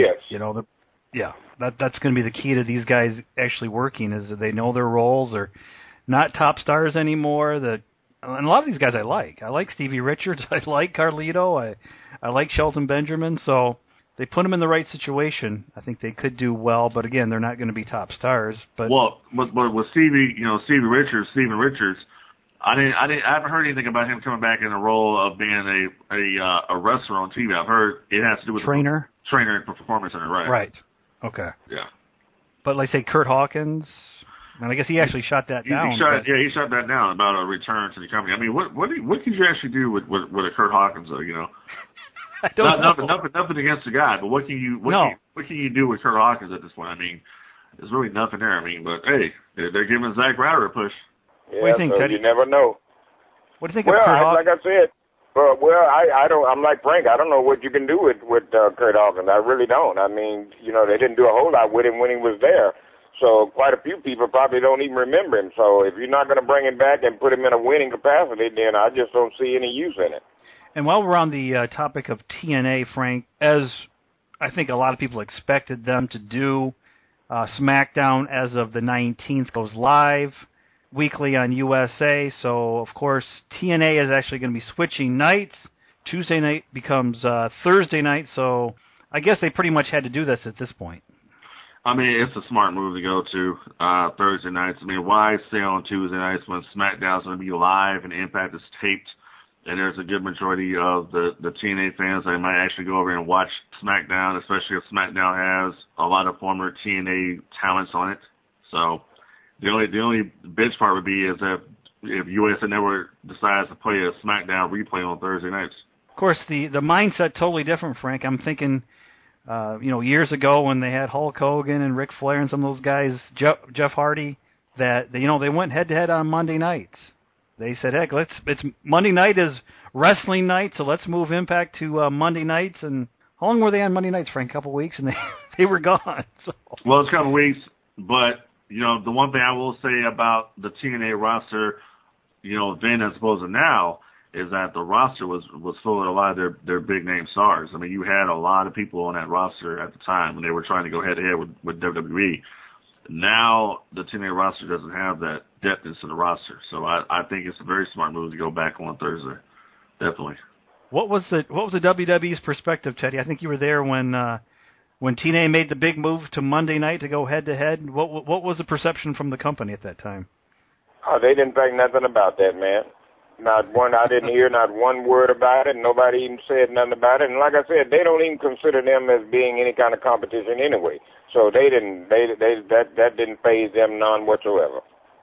yes. That's going to be the key to these guys actually working, is that they know their roles. They're not top stars anymore. And a lot of these guys I like. I like Stevie Richards. I like Carlito. I like Shelton Benjamin. So they put them in the right situation. I think they could do well. But again, they're not going to be top stars. But with Stevie, Steven Richards, I haven't heard anything about him coming back in the role of being a wrestler on TV. I've heard it has to do with trainer and performance center, right? Right. Okay. Yeah. But like say Kurt Hawkins. And I guess he actually shot that down. He shot that down about a return to the company. I mean, what could you actually do with a Kurt Hawkins, though? I don't know. Nothing against the guy, but what can you do with Kurt Hawkins at this point? I mean, there's really nothing there. I mean, but hey, they're giving Zack Ryder a push. Yeah, what do you think, so Teddy? You never know. What do you think of Kurt Hawkins? Like I said, I don't. I'm like Frank. I don't know what you can do with Kurt Hawkins. I really don't. I mean, they didn't do a whole lot with him when he was there. So quite a few people probably don't even remember him. So if you're not going to bring him back and put him in a winning capacity, then I just don't see any use in it. And while we're on the topic of TNA, Frank, as I think a lot of people expected them to do, SmackDown as of the 19th goes live weekly on USA. So, of course, TNA is actually going to be switching nights. Tuesday night becomes Thursday night. So I guess they pretty much had to do this at this point. I mean, it's a smart move to go to Thursday nights. I mean, why stay on Tuesday nights when SmackDown's going to be live and Impact is taped? And there's a good majority of the TNA fans that might actually go over and watch SmackDown, especially if SmackDown has a lot of former TNA talents on it. So the only bitch part would be is if USA Network decides to play a SmackDown replay on Thursday nights. Of course, the mindset totally different, Frank. I'm thinking, years ago when they had Hulk Hogan and Ric Flair and some of those guys, Jeff Hardy, that they went head to head on Monday nights. They said, heck, it's Monday night is wrestling night, so let's move Impact to Monday nights. And how long were they on Monday nights, Frank? A couple of weeks, and they were gone. So. Well, it's a couple of weeks, but the one thing I will say about the TNA roster, then as opposed to now, is that the roster was full of a lot of their big name stars. I mean, you had a lot of people on that roster at the time when they were trying to go head to head with WWE. Now the TNA roster doesn't have that depthness in the roster, so I think it's a very smart move to go back on Thursday. Definitely. What was the WWE's perspective, Teddy? I think you were there when TNA made the big move to Monday night to go head to head. What was the perception from the company at that time? Oh, they didn't think nothing about that, man. Not one. I didn't hear not one word about it. Nobody even said nothing about it. And like I said, they don't even consider them as being any kind of competition anyway. So they didn't. That didn't faze them none whatsoever.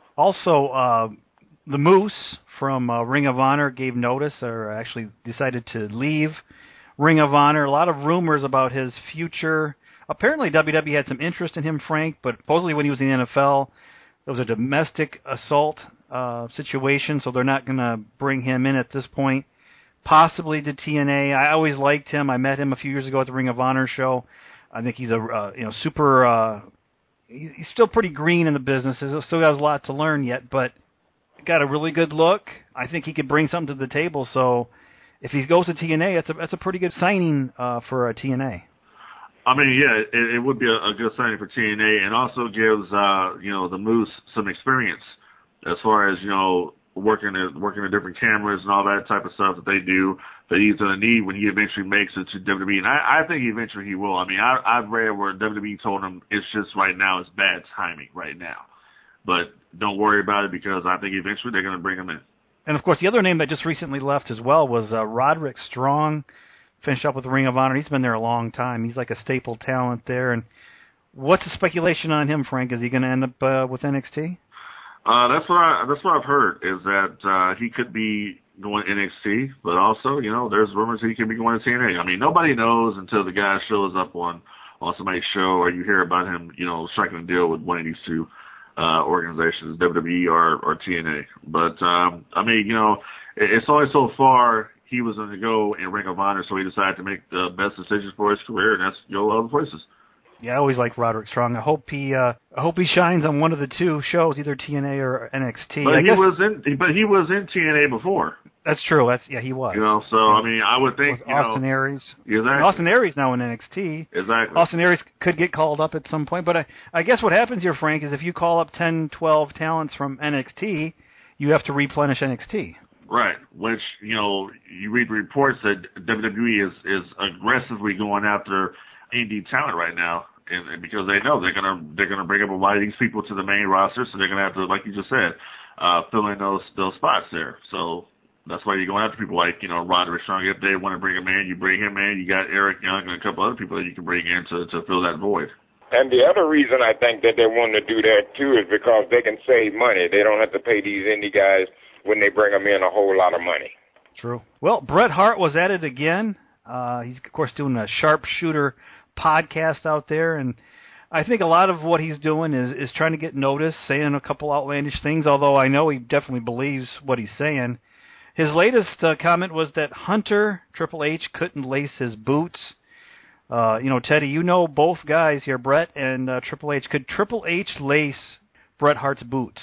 Also, the Moose from Ring of Honor gave notice, or actually decided to leave Ring of Honor. A lot of rumors about his future. Apparently, WWE had some interest in him, Frank, but supposedly when he was in the NFL, there was a domestic assault situation, so they're not going to bring him in at this point. Possibly to TNA. I always liked him. I met him a few years ago at the Ring of Honor show. I think he's a super. He's still pretty green in the business. He still has a lot to learn yet, but got a really good look. I think he could bring something to the table. So if he goes to TNA, that's a pretty good signing for TNA. I mean, yeah, it would be a good signing for TNA, and also gives the Moose some experience as far as working at different cameras and all that type of stuff that they do that he's going to need when he eventually makes it to WWE. And I think eventually he will. I mean, I've read where WWE told him it's just right now it's bad timing right now. But don't worry about it because I think eventually they're going to bring him in. And, of course, the other name that just recently left as well was Roderick Strong. Finished up with the Ring of Honor. He's been there a long time. He's like a staple talent there. And what's the speculation on him, Frank? Is he going to end up with NXT? That's what I've heard is that he could be going NXT, but also there's rumors he could be going to TNA. I mean, nobody knows until the guy shows up on somebody's show or you hear about him striking a deal with one of these two organizations, WWE or TNA. But I mean, it's only so far he was going to go in Ring of Honor, so he decided to make the best decisions for his career, and that's go other places. Yeah, I always liked Roderick Strong. I hope he shines on one of the two shows, either TNA or NXT. But he was in TNA before. That's true. He was. So I mean, I would think Austin Aries. Exactly. Austin Aries now in NXT. Exactly. Austin Aries could get called up at some point, but I guess what happens here, Frank, is if you call up 10, 12 talents from NXT, you have to replenish NXT. Right, which you read the reports that WWE is aggressively going after indie talent right now, and because they know they're gonna bring up a lot of these people to the main roster, so they're gonna have to, like you just said, fill in those spots there. So that's why you're going after people like Roderick Strong. If they want to bring him in, you bring him in. You got Eric Young and a couple other people that you can bring in to fill that void. And the other reason I think that they want to do that too is because they can save money. They don't have to pay these indie guys when they bring them in a whole lot of money. True. Well, Bret Hart was at it again. He's, of course, doing a Sharpshooter podcast out there, and I think a lot of what he's doing is trying to get noticed, saying a couple outlandish things, although I know he definitely believes what he's saying. His latest comment was that Hunter, Triple H, couldn't lace his boots. Teddy, both guys here, Bret and Triple H. Could Triple H lace Bret Hart's boots?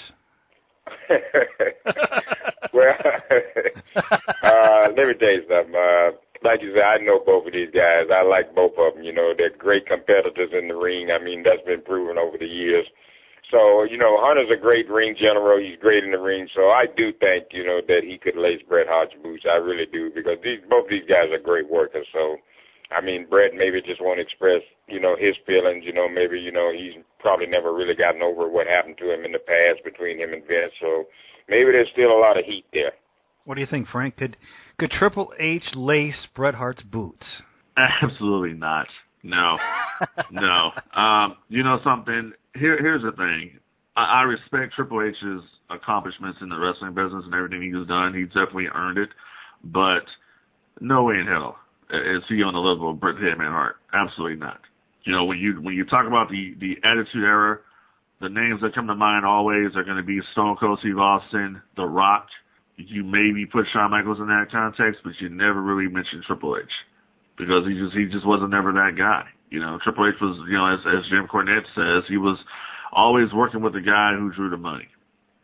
Well, let me tell you something. Like you said, I know both of these guys. I like both of them. They're great competitors in the ring. I mean, that's been proven over the years. So, Hunter's a great ring general. He's great in the ring. So I do think, that he could lace Bret Hart's boots. I really do, because both these guys are great workers. So, I mean, Bret maybe just want to express, his feelings. Maybe, he's probably never really gotten over what happened to him in the past between him and Vince. So maybe there's still a lot of heat there. What do you think, Frank? Could Triple H lace Bret Hart's boots? Absolutely not. No. No. You know something? Here's the thing. I respect Triple H's accomplishments in the wrestling business and everything he's done. He's definitely earned it. But no way in hell is he on the level of Bret Hitman Hart. Absolutely not. When you talk about the Attitude Era, the names that come to mind always are going to be Stone Cold Steve Austin, The Rock. You maybe put Shawn Michaels in that context, but you never really mentioned Triple H because he just wasn't never that guy. Triple H was, as Jim Cornette says, he was always working with the guy who drew the money.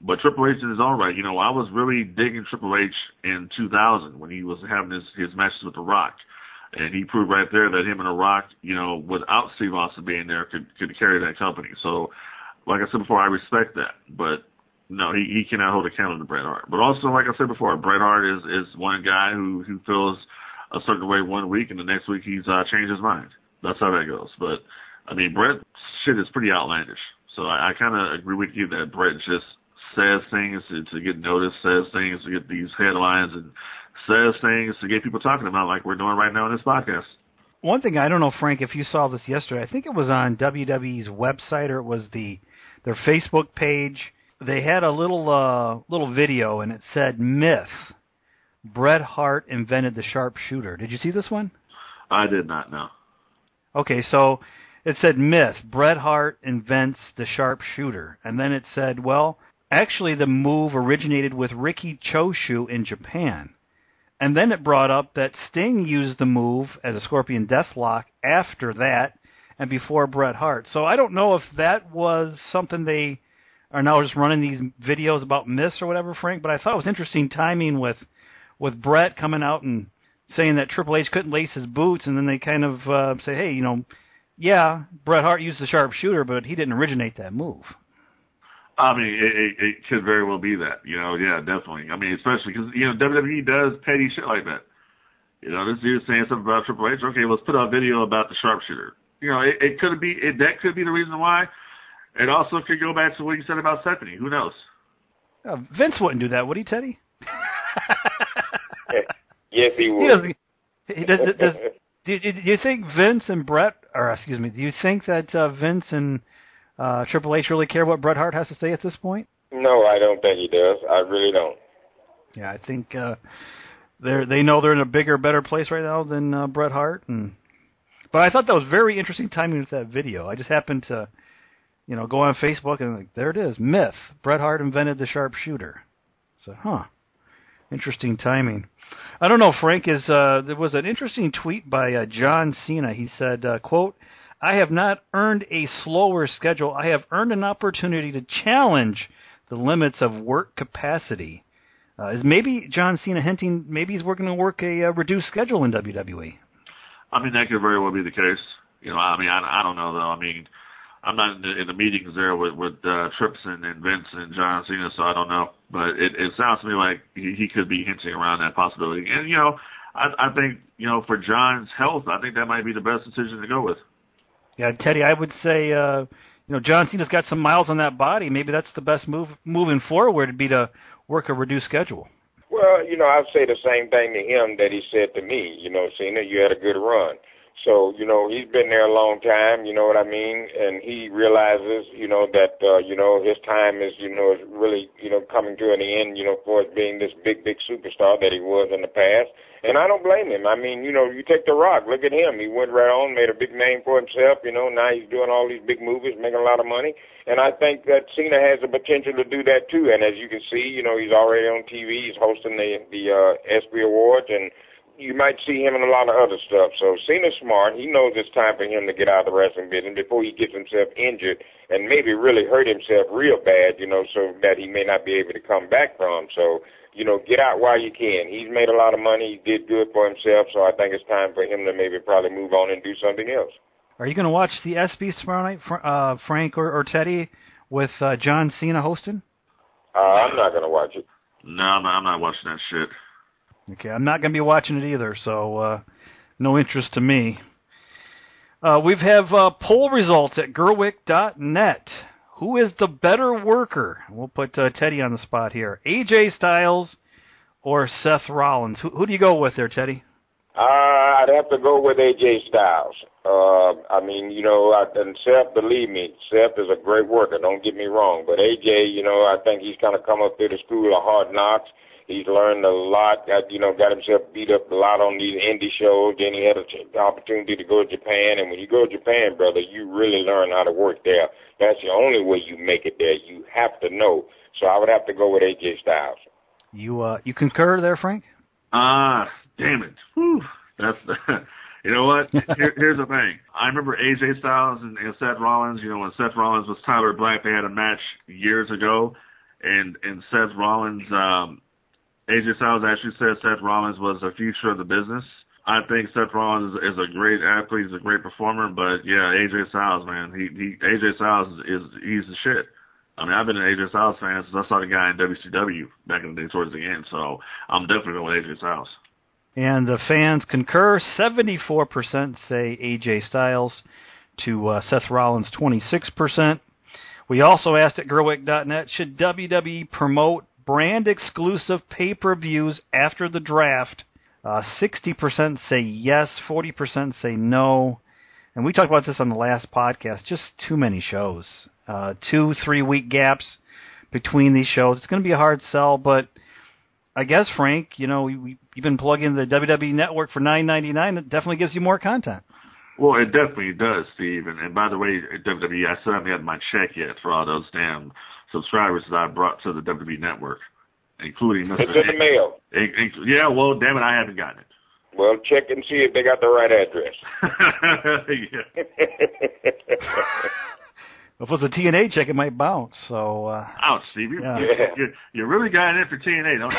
But Triple H in his own right, I was really digging Triple H in 2000 when he was having his matches with The Rock. And he proved right there that him and The Rock, without Steve Austin being there, could carry that company. So, like I said before, I respect that. But, no, he cannot hold a candle to Bret Hart. But also, like I said before, Bret Hart is one guy who feels a certain way one week, and the next week he's changed his mind. That's how that goes. But, I mean, Bret's shit is pretty outlandish. So I kind of agree with you that Bret just says things to get noticed, says things to get these headlines, and says things to get people talking about, like we're doing right now in this podcast. One thing, I don't know, Frank, if you saw this yesterday, I think it was on WWE's website or it was their Facebook page. They had a little video, and it said, "Myth, Bret Hart invented the sharpshooter." Did you see this one? I did not, no. Okay, so it said, "Myth, Bret Hart invents the sharpshooter." And then it said, well, actually the move originated with Riki Choshu in Japan. And then it brought up that Sting used the move as a Scorpion Deathlock after that and before Bret Hart. So I don't know if that was something they are now just running these videos about myths or whatever, Frank, but I thought it was interesting timing with Bret coming out and saying that Triple H couldn't lace his boots, and then they kind of say, hey, yeah, Bret Hart used the sharpshooter, but he didn't originate that move. I mean, it could very well be that, yeah, definitely. I mean, especially because, WWE does petty shit like that. This dude's saying something about Triple H. Okay, let's put out a video about the sharpshooter. It could be, that could be the reason why. It also could go back to what you said about Stephanie. Who knows? Vince wouldn't do that, would he, Teddy? Yes, he would. Do you think Vince and Bret, do you think that Vince and Triple H really care what Bret Hart has to say at this point? No, I don't think he does. I really don't. Yeah, I think they know they're in a bigger, better place right now than Bret Hart. But I thought that was very interesting timing with that video. I just happened to, go on Facebook and there it is, myth. Bret Hart invented the sharpshooter. So, interesting timing. I don't know, Frank, there was an interesting tweet by John Cena. He said, quote, "I have not earned a slower schedule. I have earned an opportunity to challenge the limits of work capacity." Is maybe John Cena hinting maybe he's going to work a reduced schedule in WWE? I mean, that could very well be the case. I don't know, though. I mean, I'm not in the meetings there with Trips and Vince and John Cena, so I don't know. But it sounds to me like he could be hinting around that possibility. And, I think, for John's health, I think that might be the best decision to go with. Yeah, Teddy, I would say, John Cena's got some miles on that body. Maybe that's the best move moving forward would be to work a reduced schedule. Well, I'd say the same thing to him that he said to me. Cena, you had a good run. So, he's been there a long time, you know what I mean? And he realizes, that, his time is, is really, coming to an end, for being this big, big superstar that he was in the past. And I don't blame him. I mean, you take The Rock, look at him. He went right on, made a big name for himself, now he's doing all these big movies, making a lot of money. And I think that Cena has the potential to do that too. And as you can see, he's already on TV, he's hosting the ESPY Awards, and you might see him in a lot of other stuff. So Cena's smart. He knows it's time for him to get out of the wrestling business before he gets himself injured and maybe really hurt himself real bad, so that he may not be able to come back from. So, get out while you can. He's made a lot of money. He did good for himself. So I think it's time for him to maybe probably move on and do something else. Are you going to watch the ESPYs tomorrow night, Frank or Teddy, with John Cena hosting? I'm not going to watch it. No, I'm not watching that shit. Okay, I'm not going to be watching it either, so no interest to me. We have poll results at Gerwick.net. Who is the better worker? We'll put Teddy on the spot here. AJ Styles or Seth Rollins? Who do you go with there, Teddy? I'd have to go with AJ Styles. And Seth, believe me, Seth is a great worker. Don't get me wrong. But AJ, I think he's kind of come up through the school of hard knocks. He's learned a lot, got himself beat up a lot on these indie shows. Then he had an opportunity to go to Japan. And when you go to Japan, brother, you really learn how to work there. That's the only way you make it there. You have to know. So I would have to go with AJ Styles. You concur there, Frank? Damn it. Whew. That's the... You know what? Here's the thing. I remember AJ Styles and Seth Rollins. When Seth Rollins was Tyler Black, they had a match years ago. And Seth Rollins, AJ Styles actually said Seth Rollins was the future of the business. I think Seth Rollins is a great athlete, he's a great performer, but yeah, AJ Styles, man, AJ Styles he's the shit. I mean, I've been an AJ Styles fan since I saw the guy in WCW back in the day towards the end, so I'm definitely going with AJ Styles. And the fans concur. 74% say AJ Styles to Seth Rollins 26%. We also asked at Gerwick.net, should WWE promote brand-exclusive pay-per-views after the draft? 60% say yes, 40% say no. And we talked about this on the last podcast, just too many shows. 2-3 week gaps between these shows. It's going to be a hard sell, but I guess, Frank, you've been plugging the WWE Network for $9.99. It definitely gives you more content. Well, it definitely does, Steve. And by the way, at WWE, I still haven't had my check yet for all those damn subscribers that I brought to the WWE Network, including Mr. It's in the mail. Yeah, well, damn it, I haven't gotten it. Well, check and see if they got the right address. If it's a TNA check, it might bounce. So. Ouch, Steve. Yeah. You really got it in for TNA, don't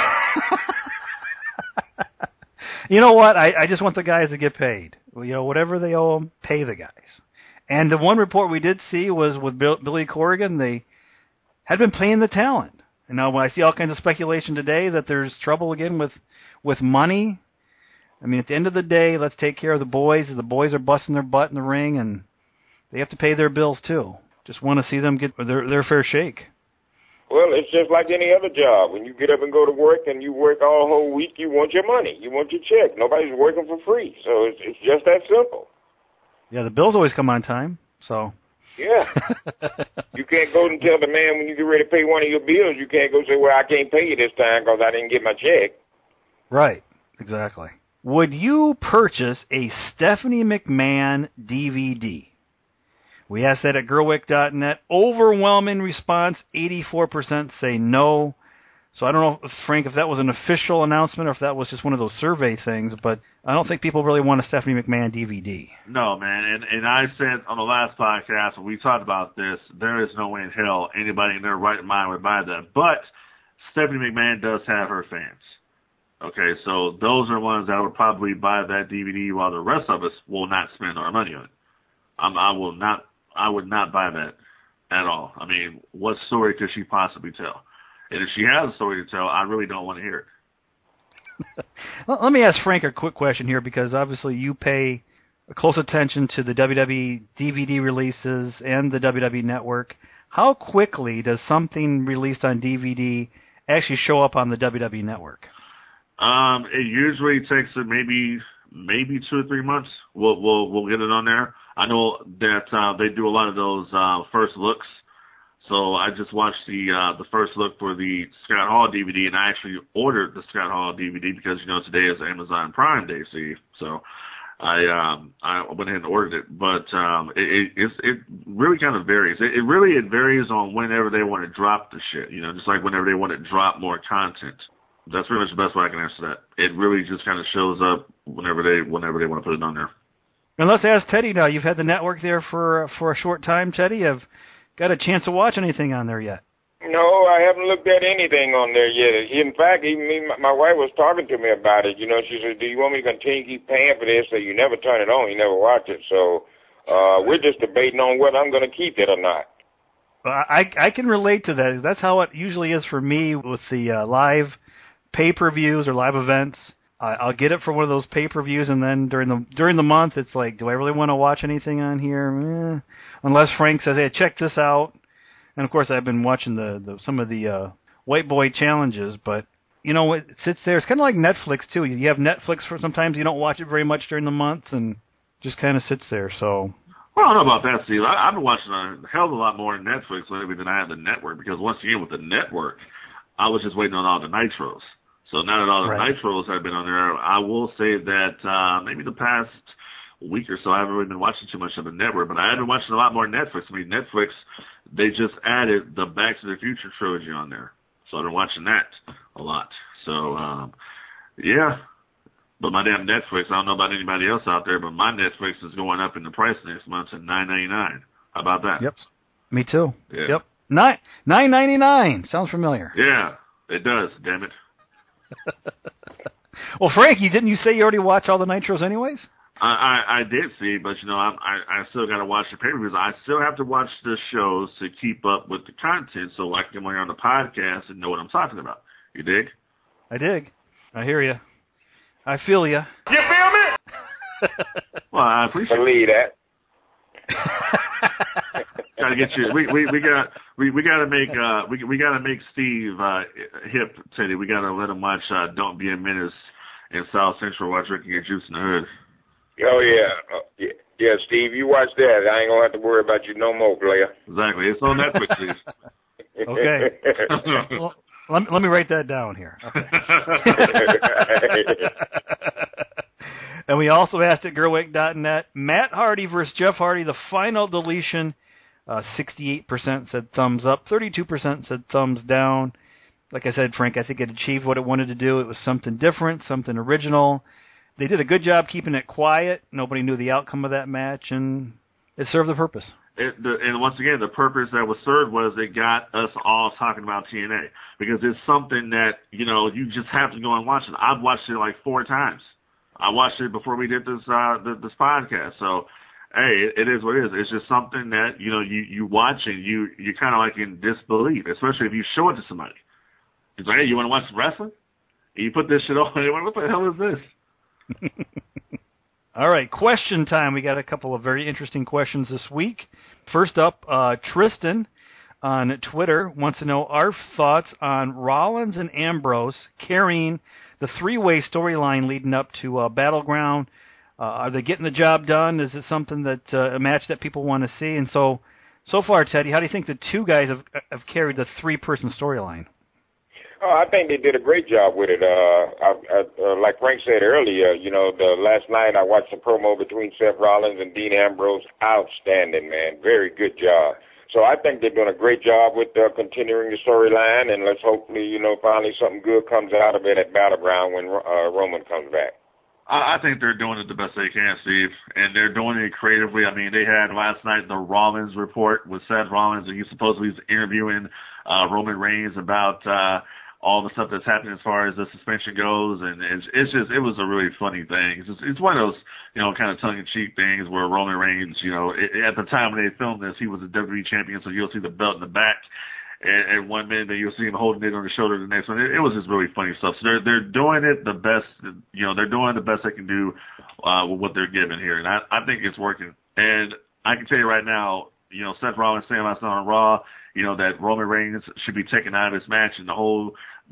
you? You know what? I just want the guys to get paid. Whatever they owe them, pay the guys. And the one report we did see was with Billy Corgan. They had been paying the talent. And now when I see all kinds of speculation today that there's trouble again with money, I mean, at the end of the day, let's take care of the boys. The boys are busting their butt in the ring, and they have to pay their bills too. Just want to see them get their fair shake. Well, it's just like any other job. When you get up and go to work and you work all whole week, you want your money. You want your check. Nobody's working for free. So it's just that simple. Yeah, the bills always come on time, so. Yeah. You can't go and tell the man when you get ready to pay one of your bills, you can't go say, well, I can't pay you this time because I didn't get my check. Right, exactly. Would you purchase a Stephanie McMahon DVD? We asked that at Gerwick.net. Overwhelming response, 84% say no. So I don't know, Frank, if that was an official announcement or if that was just one of those survey things, but I don't think people really want a Stephanie McMahon DVD. No, man, and I said on the last podcast when we talked about this, there is no way in hell anybody in their right mind would buy that. But Stephanie McMahon does have her fans. Okay, so those are ones that would probably buy that DVD while the rest of us will not spend our money on it. I would not buy that at all. I mean, what story could she possibly tell? And if she has a story to tell, I really don't want to hear it. Well, let me ask Frank a quick question here, because obviously you pay close attention to the WWE DVD releases and the WWE Network. How quickly does something released on DVD actually show up on the WWE Network? It usually takes maybe 2 or 3 months. We'll get it on there. I know that they do a lot of those first looks. So I just watched the first look for the Scott Hall DVD, and I actually ordered the Scott Hall DVD because today is Amazon Prime Day, see. So I went ahead and ordered it, but it really kind of varies. It varies on whenever they want to drop the shit. Just like whenever they want to drop more content. That's pretty much the best way I can answer that. It really just kind of shows up whenever they want to put it on there. And let's ask Teddy now. You've had the network there for a short time, Teddy. Have got a chance to watch anything on there yet? No, I haven't looked at anything on there yet. In fact, even my wife was talking to me about it. She said, do you want me to continue to keep paying for this so you never turn it on, you never watch it? So we're just debating on whether I'm going to keep it or not. I can relate to that. That's how it usually is for me with the live pay-per-views or live events. I'll get it for one of those pay-per-views, and then during the month, it's like, do I really want to watch anything on here? Unless Frank says, hey, check this out. And, of course, I've been watching some of the White Boy challenges, but, it sits there. It's kind of like Netflix, too. You have Netflix for sometimes you don't watch it very much during the month, and just kind of sits there, so. Well, I don't know about that, Steve. I've been watching a hell of a lot more Netflix lately than I have the network, because once again, with the network, I was just waiting on all the nitros. So now that all the nitros have been on there, I will say that maybe the past week or so, I haven't really been watching too much of the network, but I have been watching a lot more Netflix. I mean, Netflix, they just added the Back to the Future trilogy on there. So I've been watching that a lot. So, yeah. But my damn Netflix, I don't know about anybody else out there, but my Netflix is going up in the price next month to $9.99. How about that? Yep. Me too. Yeah. Yep. $9.99. Sounds familiar. Yeah, it does. Damn it. Well, Frankie, didn't you say you already watch all the Nitros anyways? I did see, but I still got to watch the pay-per-views. I still have to watch the shows to keep up with the content, so I can when you're on the podcast and know what I'm talking about. You dig? I dig. I hear you. I feel you. You feel me? Well, I appreciate Believe that. Gotta get you. We gotta make Steve hip, Teddy. We gotta let him watch Don't Be a Menace in South Central while drinking your juice in the hood. Oh yeah, yeah, Steve. You watch that. I ain't gonna have to worry about you no more, player. Exactly. It's on Netflix, Steve. Okay. Well, let me write that down here. Okay. And we also asked at Gerwick.net, Matt Hardy versus Jeff Hardy, the final deletion. 68% said thumbs up, 32% said thumbs down. Like I said, Frank, I think it achieved what it wanted to do. It was something different, something original. They did a good job keeping it quiet. Nobody knew the outcome of that match, and it served the purpose. And once again, the purpose that was served was it got us all talking about TNA, because it's something that, you just have to go and watch it. I've watched it like 4 times. I watched it before we did this podcast. So, hey, it is what it is. It's just something that, you watch and you kind of like in disbelief, especially if you show it to somebody. It's like, hey, you want to watch some wrestling? And you put this shit on, and what the hell is this? All right, question time. We got a couple of very interesting questions this week. First up, Tristan on Twitter wants to know our thoughts on Rollins and Ambrose carrying the 3-way storyline leading up to Battleground. Are they getting the job done? Is it something that a match that people want to see? And so far, Teddy, how do you think the two guys have carried the 3-person storyline? Oh, I think they did a great job with it. Like Frank said earlier, the last night I watched the promo between Seth Rollins and Dean Ambrose. Outstanding, man. Very good job. So I think they're doing a great job with continuing the storyline, and let's hopefully, finally something good comes out of it at Battleground when Roman comes back. I think they're doing it the best they can, Steve, and they're doing it creatively. I mean, they had last night the Rollins report with Seth Rollins, and he supposedly was interviewing Roman Reigns about all the stuff that's happening as far as the suspension goes, and it was a really funny thing. It's one of those, kind of tongue-in-cheek things where Roman Reigns, at the time when they filmed this, he was a WWE champion, so you'll see the belt in the back, and 1 minute then you'll see him holding it on the shoulder the next one. It was just really funny stuff. So they're doing it the best, they're doing the best they can do with what they're given here, and I think it's working. And I can tell you right now, Seth Rollins saying last night on Raw, that Roman Reigns should be taken out of this match, and the whole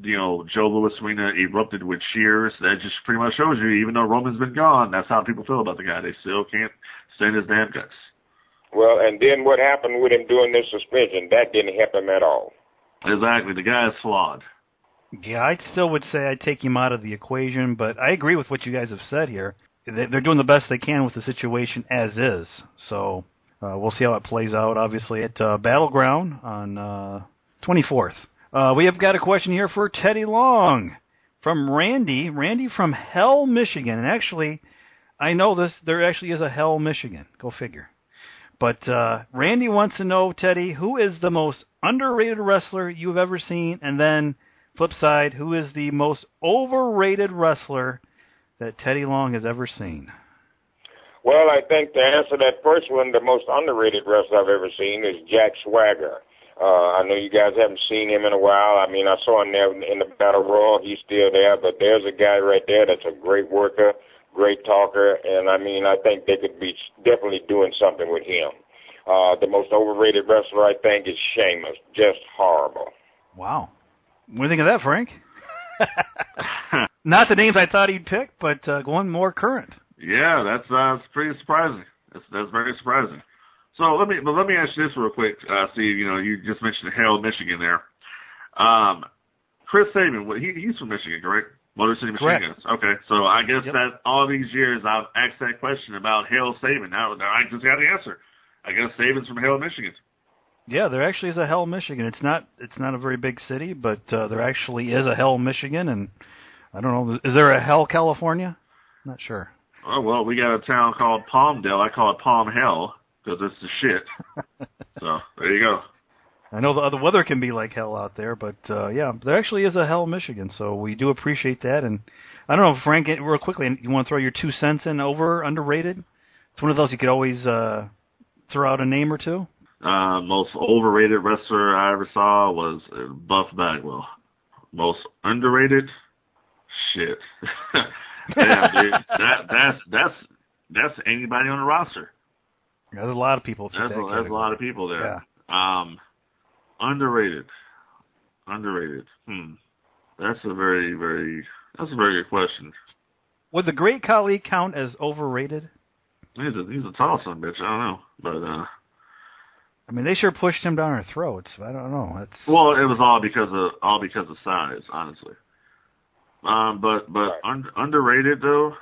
Joe Louis arena erupted with cheers. That just pretty much shows you, even though Roman's been gone, that's how people feel about the guy. They still can't stand his damn guts. Well, and then what happened with him doing this suspension, that didn't help him at all. Exactly. The guy is flawed. Yeah, I still would say I'd take him out of the equation, but I agree with what you guys have said here. They're doing the best they can with the situation as is. So we'll see how it plays out, obviously, at Battleground on 24th. We have got a question here for Teddy Long from Randy. Randy from Hell, Michigan. And actually, I know this. There actually is a Hell, Michigan. Go figure. But Randy wants to know, Teddy, who is the most underrated wrestler you've ever seen? And then, flip side, who is the most overrated wrestler that Teddy Long has ever seen? Well, I think to answer that first one, the most underrated wrestler I've ever seen is Jack Swagger. I know you guys haven't seen him in a while. I mean, I saw him there in the Battle Royal. He's still there, but there's a guy right there that's a great worker, great talker, and I mean, I think they could be definitely doing something with him. The most overrated wrestler, I think, is Sheamus. Just horrible. Wow. What do you think of that, Frank? Not the names I thought he'd pick, but going more current. Yeah, that's pretty surprising. That's very surprising. So let me ask you this real quick, Steve. You just mentioned Hell, Michigan there. Chris Sabin, he's from Michigan, correct? Motor City, Michigan. Correct. Okay, so I guess that all these years I've asked that question about Hell Sabin. Now I just got the answer. I guess Sabin's from Hell, Michigan. Yeah, there actually is a Hell, Michigan. It's not a very big city, but there actually is a Hell, Michigan, and I don't know. Is there a Hell, California? I'm not sure. Oh well, we got a town called Palmdale. I call it Palm Hell because it's the shit. So there you go. I know the weather can be like hell out there, but yeah, there actually is a hell in Michigan, so we do appreciate that. And I don't know, Frank, real quickly, you want to throw your 2 cents in over, underrated? It's one of those you could always throw out a name or two. Most overrated wrestler I ever saw was Buff Bagwell. Most underrated? Shit. Damn, dude. That's anybody on the roster. There's a lot of people. There's a lot of people there. Yeah. Underrated. That's a very good question. Would the Great Khali count as overrated? He's a tall son of a bitch. I don't know, but I mean, they sure pushed him down our throats. I don't know. Well, it was all because of size, honestly. But underrated though.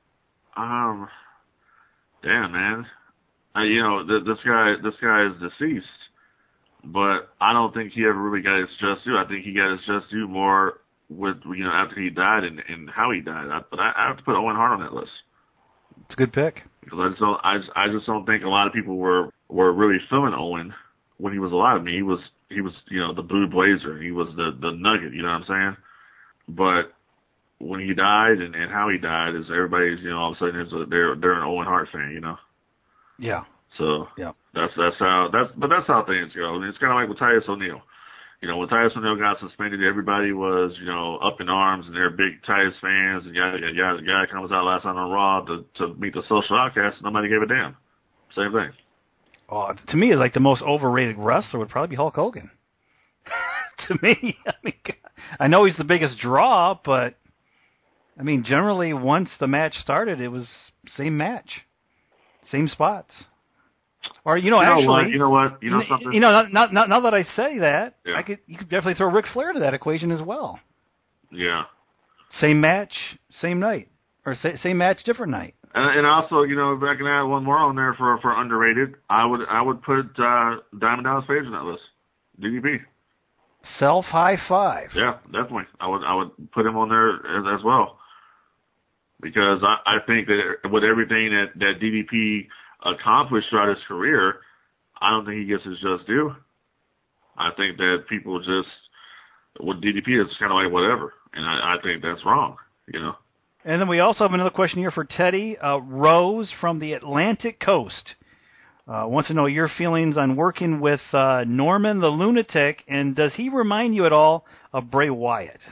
Damn, man. This guy is deceased, but I don't think he ever really got his just due. I think he got his just due more with after he died and how he died. But I have to put Owen Hart on that list. It's a good pick. Because I just don't think a lot of people were really feeling Owen when he was alive. I mean, he was the Blue Blazer. He was the Nugget. You know what I'm saying? But when he died and how he died is everybody's all of a sudden they're an Owen Hart fan. Yeah. So yeah, that's how things go. I mean, it's kind of like with Titus O'Neil. When Titus O'Neil got suspended, everybody was up in arms and they're big Titus fans and yada yada yada. The guy comes out last night on Raw to meet the social outcast. Nobody gave a damn. Same thing. Oh, to me, like the most overrated wrestler would probably be Hulk Hogan. To me, I mean, I know he's the biggest draw, but I mean, generally once the match started, it was same match, same spots. Or actually, you know what? You know something? Now that I say that, yeah. You could definitely throw Ric Flair to that equation as well. Yeah. Same match, same night, or same match, different night. And also, if I can add one more on there for underrated, I would put Diamond Dallas Page on that list. DDP. Self high five. Yeah, definitely. I would put him on there as well. Because I think that with everything that DDP accomplished throughout his career, I don't think he gets his just due. I think that people just, with DDP, it's kind of like whatever. And I think that's wrong, And then we also have another question here for Teddy. Rose from the Atlantic Coast wants to know your feelings on working with Norman the Lunatic, and does he remind you at all of Bray Wyatt?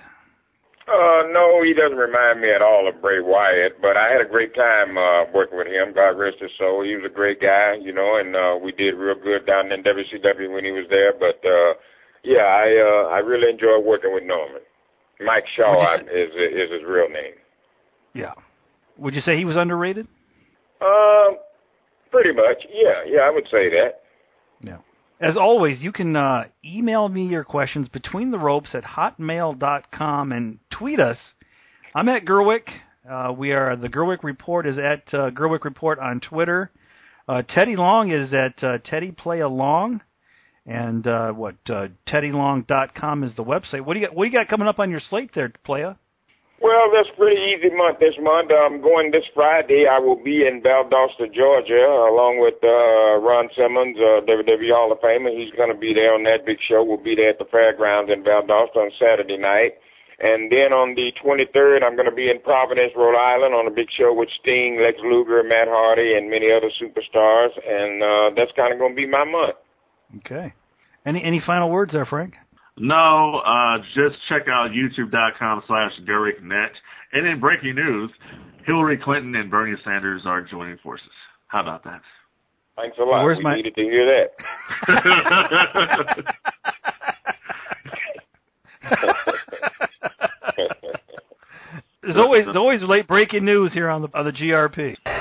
No, he doesn't remind me at all of Bray Wyatt, but I had a great time working with him. God rest his soul. He was a great guy, and we did real good down in WCW when he was there. But, I really enjoyed working with Norman. Mike Shaw is his real name. Yeah. Would you say he was underrated? Pretty much. Yeah, I would say that. Yeah. As always, you can email me your questions betweentheropes@hotmail.com and tweet us. I'm at Gerwick. The Gerwick Report is at Gerwick Report on Twitter. Teddy Long is at Teddy Play Along. And TeddyLong.com is the website. What do you got coming up on your slate there, Playa? Well, that's a pretty easy month this month. I'm going this Friday. I will be in Valdosta, Georgia, along with Ron Simmons, WWE Hall of Famer. He's going to be there on that big show. We'll be there at the fairgrounds in Valdosta on Saturday night. And then on the 23rd, I'm going to be in Providence, Rhode Island on a big show with Sting, Lex Luger, Matt Hardy, and many other superstars. And that's kind of going to be my month. Okay. Any final words there, Frank? No, just check out youtube.com/GerwickNet. And in breaking news, Hillary Clinton and Bernie Sanders are joining forces. How about that? Thanks a lot. We needed to hear that. There's always late breaking news here on the GRP.